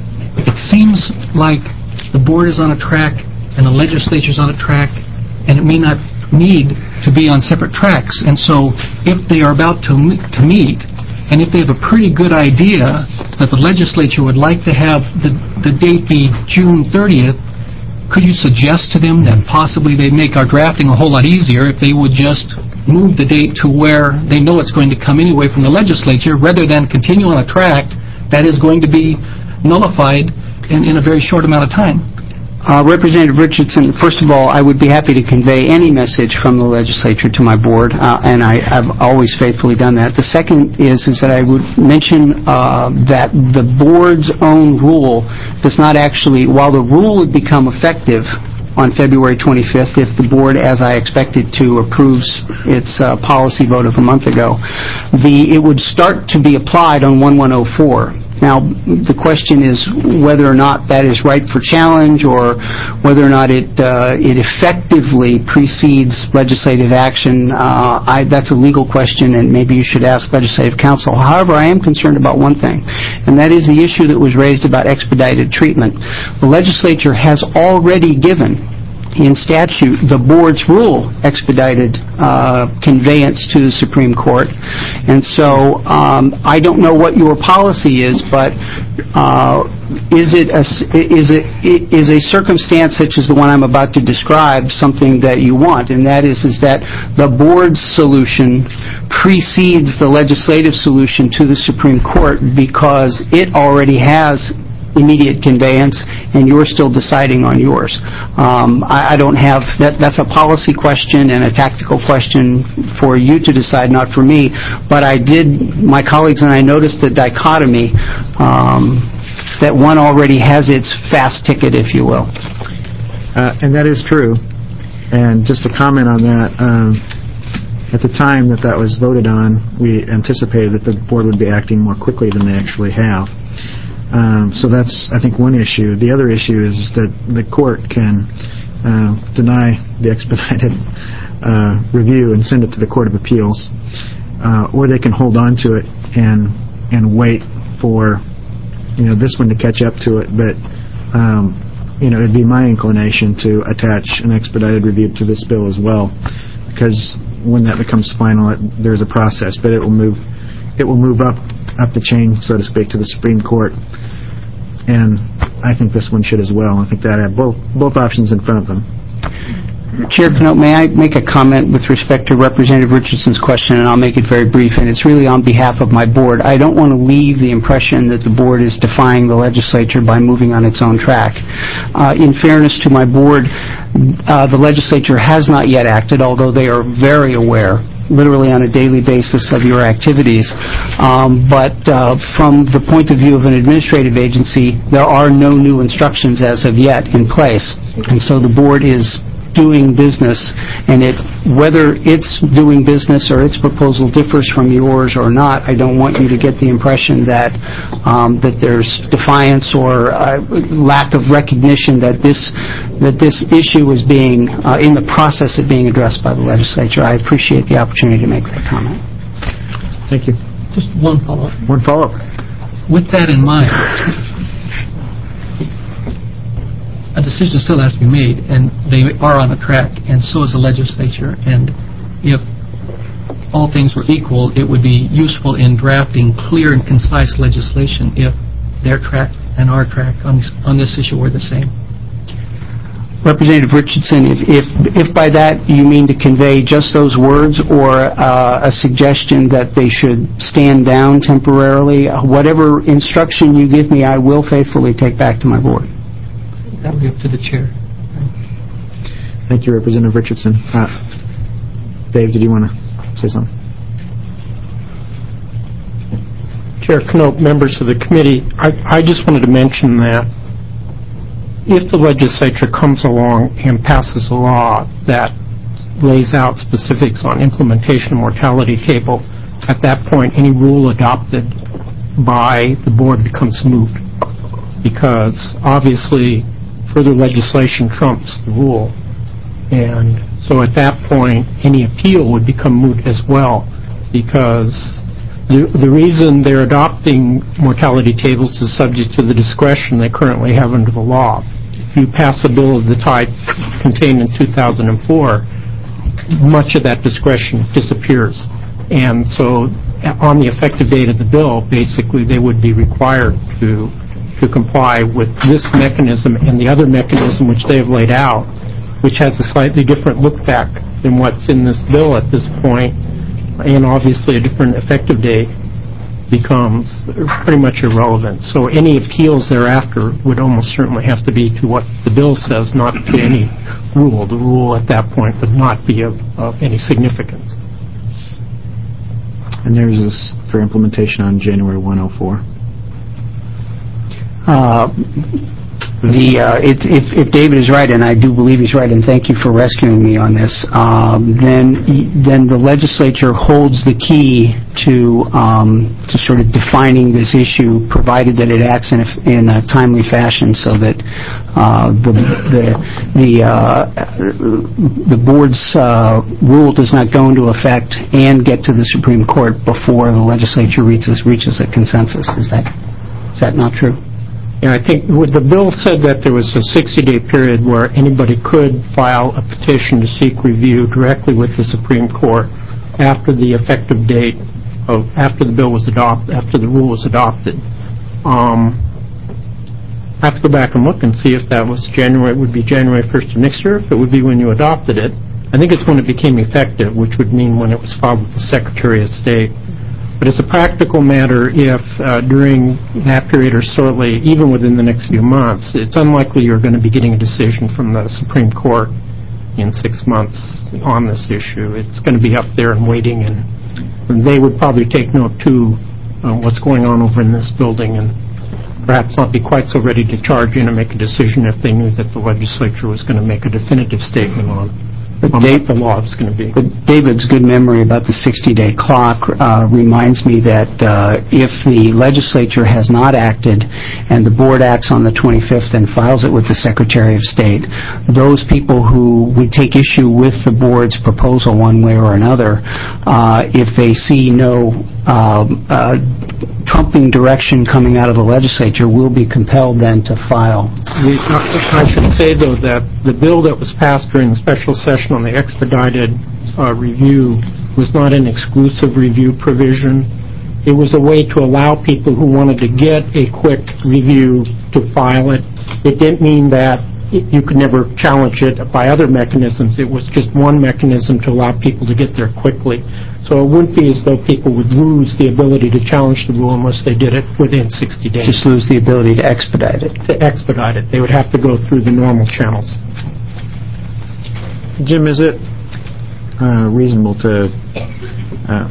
It seems like the board is on a track and the legislature's on a track, and it may not need to be on separate tracks. And so if they are about to, to meet, and if they have a pretty good idea that the legislature would like to have the, the date be June thirtieth, could you suggest to them that possibly they make our drafting a whole lot easier if they would just move the date to where they know it's going to come anyway from the legislature, rather than continue on a track that is going to be nullified in, in a very short amount of time? Uh, Representative Richardson, first of all, I would be happy to convey any message from the legislature to my board, uh, and I, I've always faithfully done that. The second is, is that I would mention uh, that the board's own rule does not actually, while the rule would become effective on February twenty-fifth, if the board, as I expected to, approves its uh, policy vote of a month ago, the it would start to be applied on one one oh four. Now, the question is whether or not that is right for challenge, or whether or not it uh, it effectively precedes legislative action. Uh, I, that's a legal question, and maybe you should ask legislative counsel. However, I am concerned about one thing, and that is the issue that was raised about expedited treatment. The legislature has already given, in statute, the board's rule expedited uh, conveyance to the Supreme Court. And so um, I don't know what your policy is, but uh, is it a, is it is a circumstance such as the one I'm about to describe something that you want? And that is is that the board's solution precedes the legislative solution to the Supreme Court because it already has immediate conveyance, and you're still deciding on yours. Um, I, I don't have that. That's a policy question and a tactical question for you to decide, not for me. But I did. My colleagues and I noticed the dichotomy um, that one already has its fast ticket, if you will. Uh, and that is true. And just to comment on that, um, at the time that that was voted on, we anticipated that the board would be acting more quickly than they actually have. Um, so that's, I think, one issue. The other issue is that the court can uh, deny the expedited uh, review and send it to the Court of Appeals, uh, or they can hold on to it and and wait for, you know, this one to catch up to it. But um, you know, it'd be my inclination to attach an expedited review to this bill as well, because when that becomes final, it, there's a process, but it will move it will move up. up the chain, so to speak, to the Supreme Court. And I think this one should as well. I think that have both both options in front of them. Chair Knoop, may I make a comment with respect to Representative Richardson's question, and I'll make it very brief, and it's really on behalf of my board. I don't want to leave the impression that the board is defying the legislature by moving on its own track. Uh, in fairness to my board, uh, the legislature has not yet acted, although they are very aware, literally on a daily basis, of your activities. Um, but uh, from the point of view of an administrative agency, there are no new instructions as of yet in place. And so the board is doing business, and it, whether its doing business or its proposal differs from yours or not, I don't want you to get the impression that um, that there's defiance or uh, lack of recognition that this that this issue is being uh, in the process of being addressed by the legislature. I appreciate the opportunity to make that comment. Thank you. Just one follow-up. One follow-up. With that in mind, a decision still has to be made, and they are on a track, and so is the legislature. And if all things were equal, it would be useful in drafting clear and concise legislation if their track and our track on this, on this issue were the same. Representative Richardson, if, if, if by that you mean to convey just those words or uh, a suggestion that they should stand down temporarily, uh, whatever instruction you give me, I will faithfully take back to my board. That would be up to the chair. Thank you, Representative Richardson. Uh, Dave, did you want to say something? Chair Knoop, members of the committee, I, I just wanted to mention that if the legislature comes along and passes a law that lays out specifics on implementation of mortality table, at that point any rule adopted by the board becomes moot, because obviously further legislation trumps the rule, and so at that point any appeal would become moot as well, because the, the reason they're adopting mortality tables is subject to the discretion they currently have under the law. If you pass a bill of the type contained in two thousand four, much of that discretion disappears. And so on the effective date of the bill, basically they would be required to to comply with this mechanism and the other mechanism which they have laid out, which has a slightly different look back than what's in this bill at this point, and obviously a different effective date, becomes pretty much irrelevant. So any appeals thereafter would almost certainly have to be to what the bill says, not to any rule. The rule at that point would not be of, of any significance. And there's this for implementation on January first oh four. Uh, the uh, it, if, if David is right, and I do believe he's right, and thank you for rescuing me on this, um, then then the legislature holds the key to um, to sort of defining this issue, provided that it acts in a, in a timely fashion, so that uh, the the the, uh, the board's uh, rule does not go into effect and get to the Supreme Court before the legislature reaches reaches a consensus. Is that is that not true? Yeah, I think the bill said that there was a sixty-day period where anybody could file a petition to seek review directly with the Supreme Court after the effective date of after the bill was adopted, after the rule was adopted. Um, I have to go back and look and see if that was January. It would be January first of next year. If it would be when you adopted it, I think it's when it became effective, which would mean when it was filed with the Secretary of State. But as a practical matter, if uh, during that period or shortly, even within the next few months, it's unlikely you're going to be getting a decision from the Supreme Court in six months on this issue. It's going to be up there and waiting, and, and they would probably take note, too, of what's going on over in this building, and perhaps not be quite so ready to charge in and make a decision if they knew that the legislature was going to make a definitive statement on But on Dave, what the law is going to be. But David's good memory about the sixty-day clock uh, reminds me that uh, if the legislature has not acted and the board acts on the twenty-fifth and files it with the Secretary of State, those people who would take issue with the board's proposal one way or another, uh, if they see no um, uh, trumping direction coming out of the legislature, will be compelled then to file. The, I should say, though, that the bill that was passed during the special session on the expedited uh, review was not an exclusive review provision. It was a way to allow people who wanted to get a quick review to file it. It didn't mean that you could never challenge it by other mechanisms. It was just one mechanism to allow people to get there quickly. So it wouldn't be as though people would lose the ability to challenge the rule unless they did it within sixty days. Just lose the ability to expedite it. To expedite it. They would have to go through the normal channels. Jim, is it uh, reasonable to uh,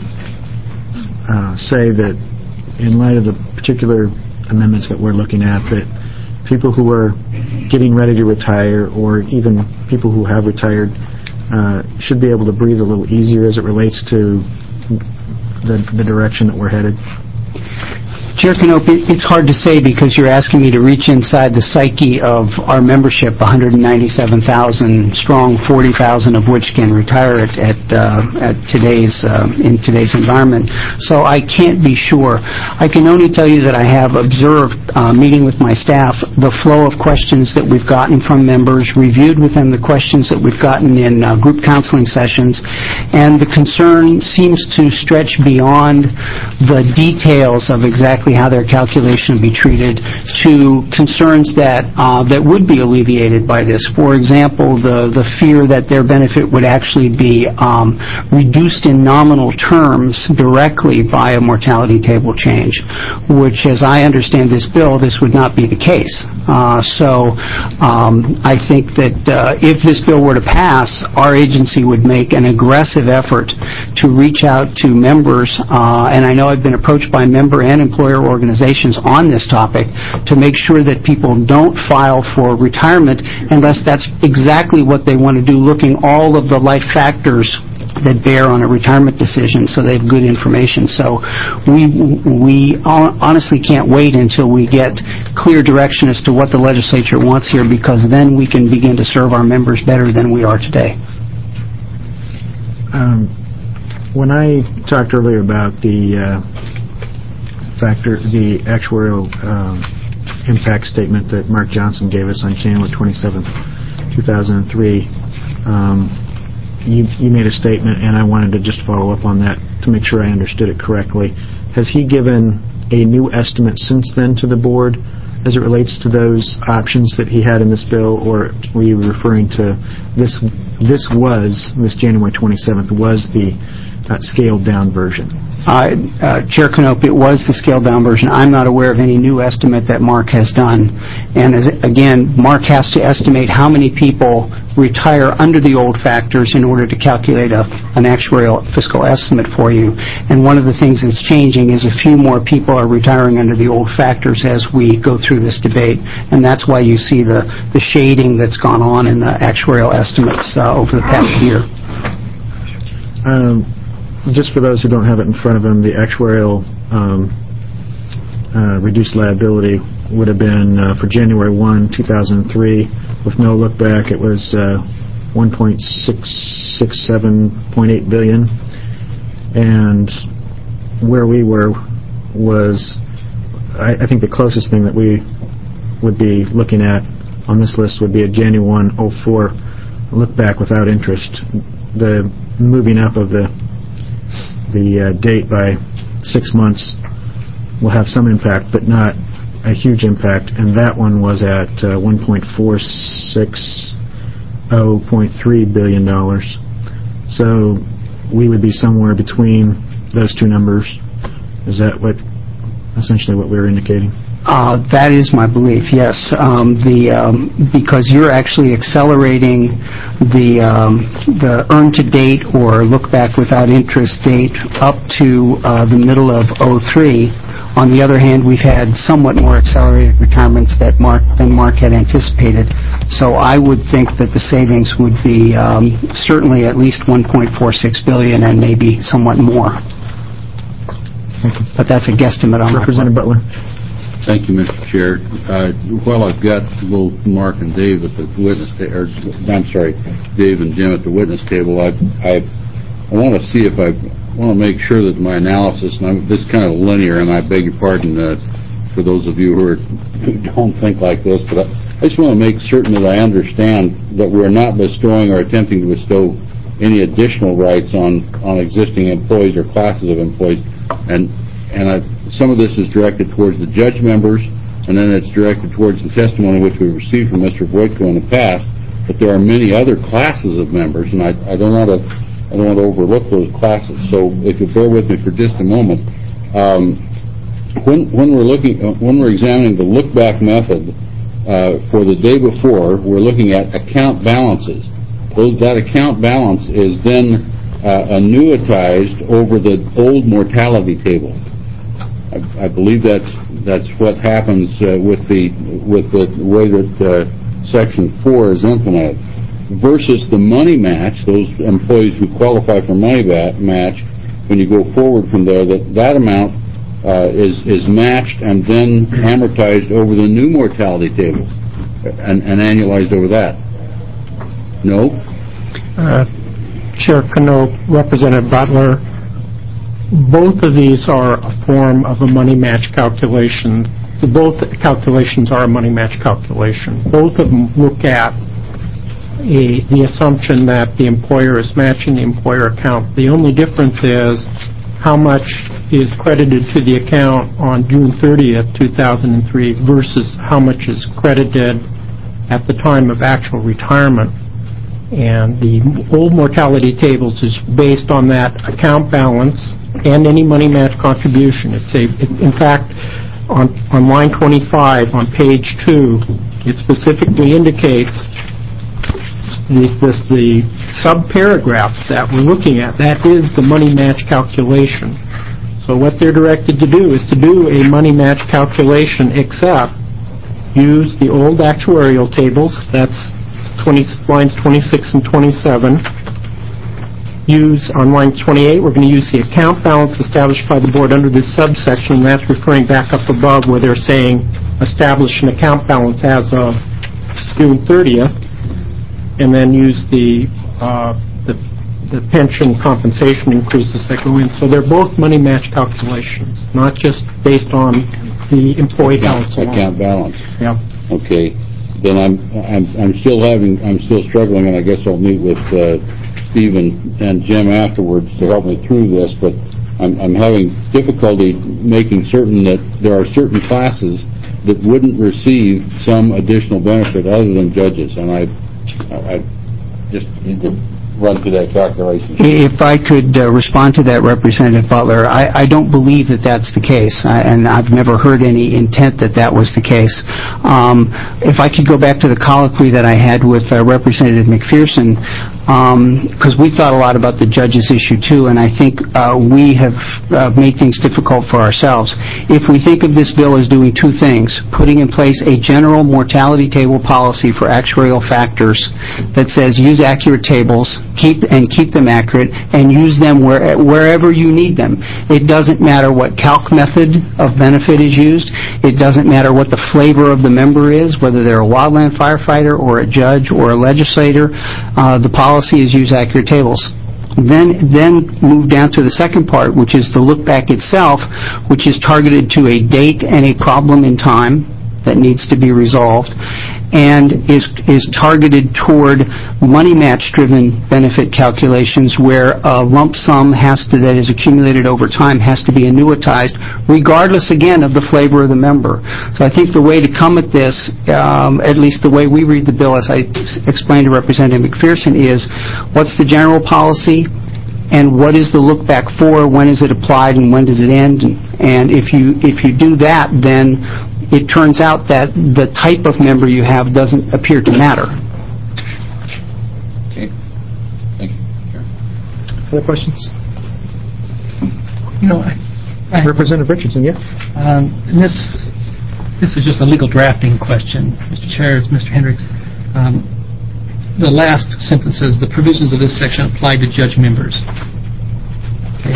uh, say that in light of the particular amendments that we're looking at, that people who are getting ready to retire or even people who have retired uh, should be able to breathe a little easier as it relates to the, the direction that we're headed? Chair Knope, it- it's hard to say because you're asking me to reach inside the psyche of our membership, one hundred ninety-seven thousand strong, forty thousand of which can retire at at, uh, at today's uh, in today's environment. So I can't be sure. I can only tell you that I have observed, uh, meeting with my staff, the flow of questions that we've gotten from members, reviewed with them the questions that we've gotten in uh, group counseling sessions, and the concern seems to stretch beyond the details of exactly how their calculation would be treated to concerns that uh, that would be alleviated by this. For example, the, the fear that their benefit would actually be um, reduced in nominal terms directly by a mortality table change, which, as I understand this bill, this would not be the case. Uh, so um, I think that uh, if this bill were to pass, our agency would make an aggressive effort to reach out to members, uh, and I know I've been approached by member and employer organizations on this topic to make sure that people don't file for retirement unless that's exactly what they want to do, looking all of the life factors that bear on a retirement decision so they have good information. So we we honestly can't wait until we get clear direction as to what the legislature wants here, because then we can begin to serve our members better than we are today. Um, when I talked earlier about the uh, factor, the actuarial um, impact statement that Mark Johnson gave us on January twenty-seventh, two thousand three, um, you, you made a statement, and I wanted to just follow up on that to make sure I understood it correctly. Has he given a new estimate since then to the board as it relates to those options that he had in this bill, or were you referring to this, this was, this January twenty-seventh, was the uh, scaled-down version? Uh, uh, Chair Knope, it was the scaled-down version. I'm not aware of any new estimate that Mark has done. And as, again, Mark has to estimate how many people retire under the old factors in order to calculate a, an actuarial fiscal estimate for you. And one of the things that's changing is a few more people are retiring under the old factors as we go through this debate. And that's why you see the, the shading that's gone on in the actuarial estimates uh, over the past year. Um, just for those who don't have it in front of them, the actuarial um, uh, reduced liability would have been uh, for January first, two thousand three, with no look back, it was uh, one point six six seven point eight billion dollars. And where we were was, I, I think the closest thing that we would be looking at on this list would be a January first, oh four look back without interest. The moving up of the the uh, date by six months will have some impact, but not a huge impact, and that one was at uh, one point four six zero point three billion dollars. So we would be somewhere between those two numbers. Is that what, essentially what we were indicating? Uh, that is my belief, yes. Um, the um, because you're actually accelerating the um, the earn to date or look back without interest date up to uh, the middle of oh three. On the other hand, we've had somewhat more accelerated retirements that Mark than Mark had anticipated. So I would think that the savings would be um, certainly at least one point four six billion dollars and maybe somewhat more. But that's a guesstimate on my part. Representative Butler. Thank you, Mister Chair. Uh, while I've got both Mark and Dave at the witness ta- or I'm sorry, Dave and Jim at the witness table, I I, I want to see if I want to make sure that my analysis, and I'm, this is kind of linear, and I beg your pardon uh, for those of you who, are, who don't think like this, but I, I just want to make certain that I understand that we're not bestowing or attempting to bestow any additional rights on on existing employees or classes of employees, and and I. Some of this is directed towards the judge members, and then it's directed towards the testimony which we've received from Mister Voitko in the past. But there are many other classes of members, and I, I don't want to I don't want to overlook those classes. So if you bear with me for just a moment, um, when when we're looking when we're examining the look back method uh, for the day before, we're looking at account balances. Those that account balance is then uh, annuitized over the old mortality table. I, I believe that's that's what happens uh, with the with the way that uh, Section four is implemented. Versus the money match, those employees who qualify for money match, when you go forward from there, that that amount uh, is is matched and then amortized over the new mortality table and, and annualized over that. No? Uh, Chair Cano, Representative Butler, both of these are a form of a money match calculation. Both calculations are a money match calculation. Both of them look at A, the assumption that the employer is matching the employer account. The only difference is how much is credited to the account on June thirtieth, two thousand three versus how much is credited at the time of actual retirement. And the old mortality tables is based on that account balance and any money match contribution. It's a, it, in fact, on, on line twenty-five on page two, it specifically indicates The, this, the sub-paragraph that we're looking at, that is the money match calculation. So what they're directed to do is to do a money match calculation, except use the old actuarial tables, that's twenty, lines twenty-six and twenty-seven. Use, on line twenty-eight, we're going to use the account balance established by the board under this subsection, and that's referring back up above where they're saying establish an account balance as of June thirtieth. And then use the, uh, the the pension compensation increases that go in. So they're both money match calculations, not just based on the employee account, balance alone. Account balance. Yeah. Okay. Then I'm I'm I'm still having I'm still struggling, and I guess I'll meet with uh, Steve and, and Jim afterwards to help me through this. But I'm I'm having difficulty making certain that there are certain classes that wouldn't receive some additional benefit other than judges, and I. I just need to run through that calculation. If I could uh, respond to that, Representative Butler, I, I don't believe that that's the case, I, and I've never heard any intent that that was the case. Um, if I could go back to the colloquy that I had with uh, Representative McPherson, because um, we thought a lot about the judges issue too, and I think uh, we have uh, made things difficult for ourselves. If we think of this bill as doing two things, putting in place a general mortality table policy for actuarial factors that says use accurate tables, keep and keep them accurate, and use them where, wherever you need them. It doesn't matter what calc method of benefit is used. It doesn't matter what the flavor of the member is, whether they're a wildland firefighter or a judge or a legislator. Uh, the policy is use accurate tables. Then, then move down to the second part, which is the look back itself, which is targeted to a date and a problem in time that needs to be resolved, and is is targeted toward money match driven benefit calculations where a lump sum has to that is accumulated over time has to be annuitized regardless again of the flavor of the member. So I think the way to come at this, um, at least the way we read the bill as I explained to Representative McPherson, is what's the general policy and what is the look back for, when is it applied and when does it end, and, and if you if you do that, then it turns out that the type of member you have doesn't appear to matter. Okay. Thank you. Sure. Other questions? You know, I, I, Representative Richardson, yeah. um, and this this is just a legal drafting question, Mister Chair, as Mister Hendricks. Um, the last sentence says the provisions of this section apply to judge members. Okay.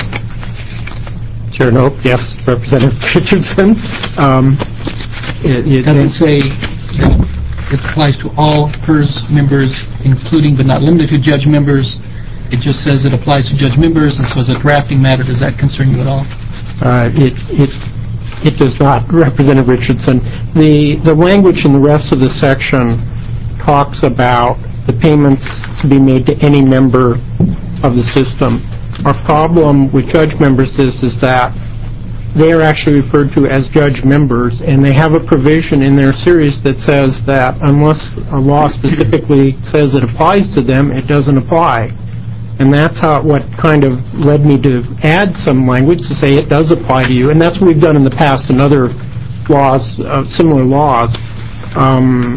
Chair, no. Yes, Representative Richardson. Um, it, it doesn't say that it applies to all P E R S members, including but not limited to judge members. It just says it applies to judge members, and so as a drafting matter, does that concern you at all? Uh, it it it does not, Representative Richardson. The the language in the rest of the section talks about the payments to be made to any member of the system. Our problem with judge members is, is that they are actually referred to as judge members, and they have a provision in their series that says that unless a law specifically says it applies to them, it doesn't apply. And that's how what kind of led me to add some language to say it does apply to you, and that's what we've done in the past in other laws, uh, similar laws. Um,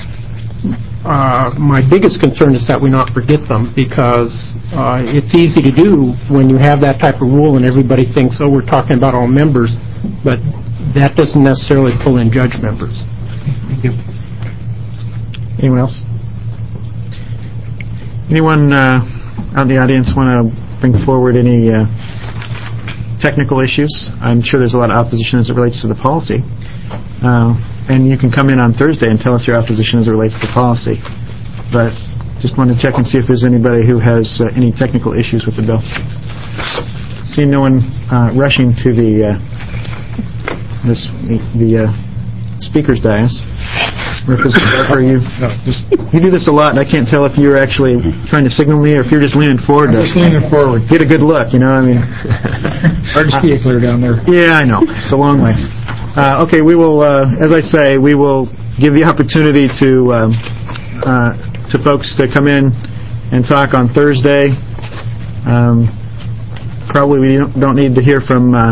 Uh, my biggest concern is that we not forget them, because uh, it's easy to do when you have that type of rule and everybody thinks, oh, we're talking about all members, but that doesn't necessarily pull in judge members. Thank you. Anyone else? Anyone uh, out in the audience want to bring forward any uh, technical issues? I'm sure there's a lot of opposition as it relates to the policy. Uh, and you can come in on Thursday and tell us your opposition as it relates to the policy. But just want to check and see if there's anybody who has uh, any technical issues with the bill. See no one uh, rushing to the uh, this the, the uh, speaker's dais. Representative Barker, you you do this a lot, and I can't tell if you're actually trying to signal me or if you're just leaning forward. I'm just leaning forward. Get a good look, you know. I mean, hard to see it clear down there. Yeah, I know. It's a long way. Uh, okay, we will, uh, as I say, we will give the opportunity to um, uh, to folks to come in and talk on Thursday. Um, probably we don't, don't need to hear from uh,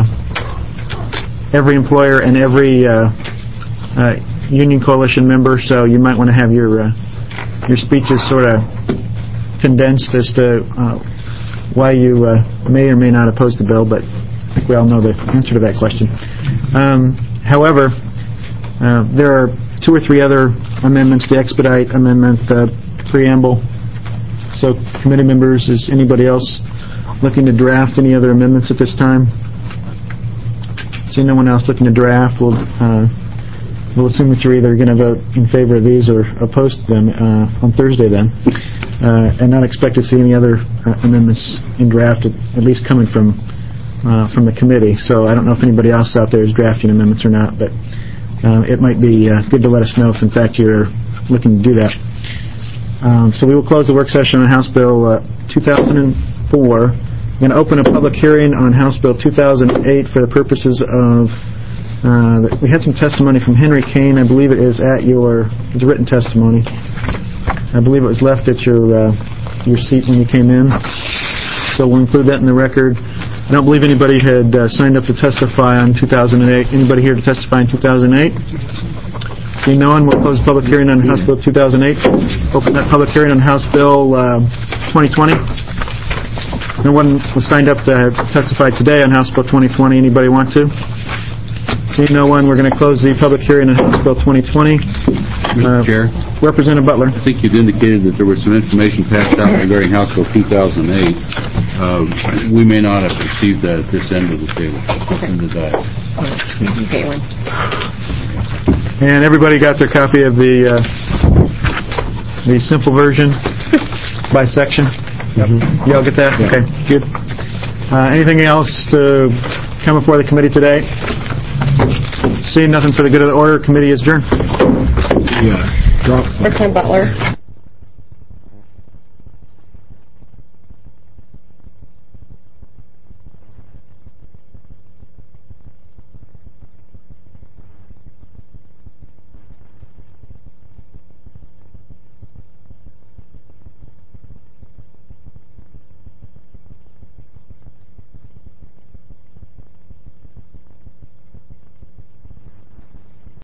every employer and every uh, uh, union coalition member, so you might want to have your uh, your speeches sort of condensed as to uh, why you uh, may or may not oppose the bill, but I think we all know the answer to that question. Um, however, uh, there are two or three other amendments, the expedite amendment, uh, preamble. So, committee members, is anybody else looking to draft any other amendments at this time? See no one else looking to draft. We'll uh, We'll assume that you're either going to vote in favor of these or opposed to them uh, on Thursday then, uh, and not expect to see any other uh, amendments in draft, at, at least coming from uh, from the committee. So I don't know if anybody else out there is drafting amendments or not, but uh, it might be uh, good to let us know if in fact you're looking to do that. Um, so we will close the work session on House Bill uh, two thousand four. We're going to open a public hearing on House Bill two thousand eight for the purposes of Uh, we had some testimony from Henry Kane. I believe it is at your it's written testimony. I believe it was left at your uh, your seat when you came in. So we'll include that in the record. I don't believe anybody had uh, signed up to testify on two thousand eight. Anybody here to testify in two thousand eight? Seeing no one, we'll close the public hearing on House Bill two thousand eight. Open that public hearing on House Bill uh, twenty twenty. No one was signed up to testify today on House Bill twenty twenty. Anybody want to? Seeing no one, we're going to close the public hearing on House Bill twenty twenty. Mister Uh, Chair, Representative Butler. I think you'd indicated that there was some information passed out regarding House Bill two thousand eight. Uh, we may not have received that at this end of the table, in the diet. Okay, Lynn. And everybody got their copy of the uh, the simple version by section? Mm-hmm. You all get that? Yeah. Okay, good. Uh, anything else to come before the committee today? Seeing nothing for the good of the order, committee is adjourned. Yeah. Representative Butler.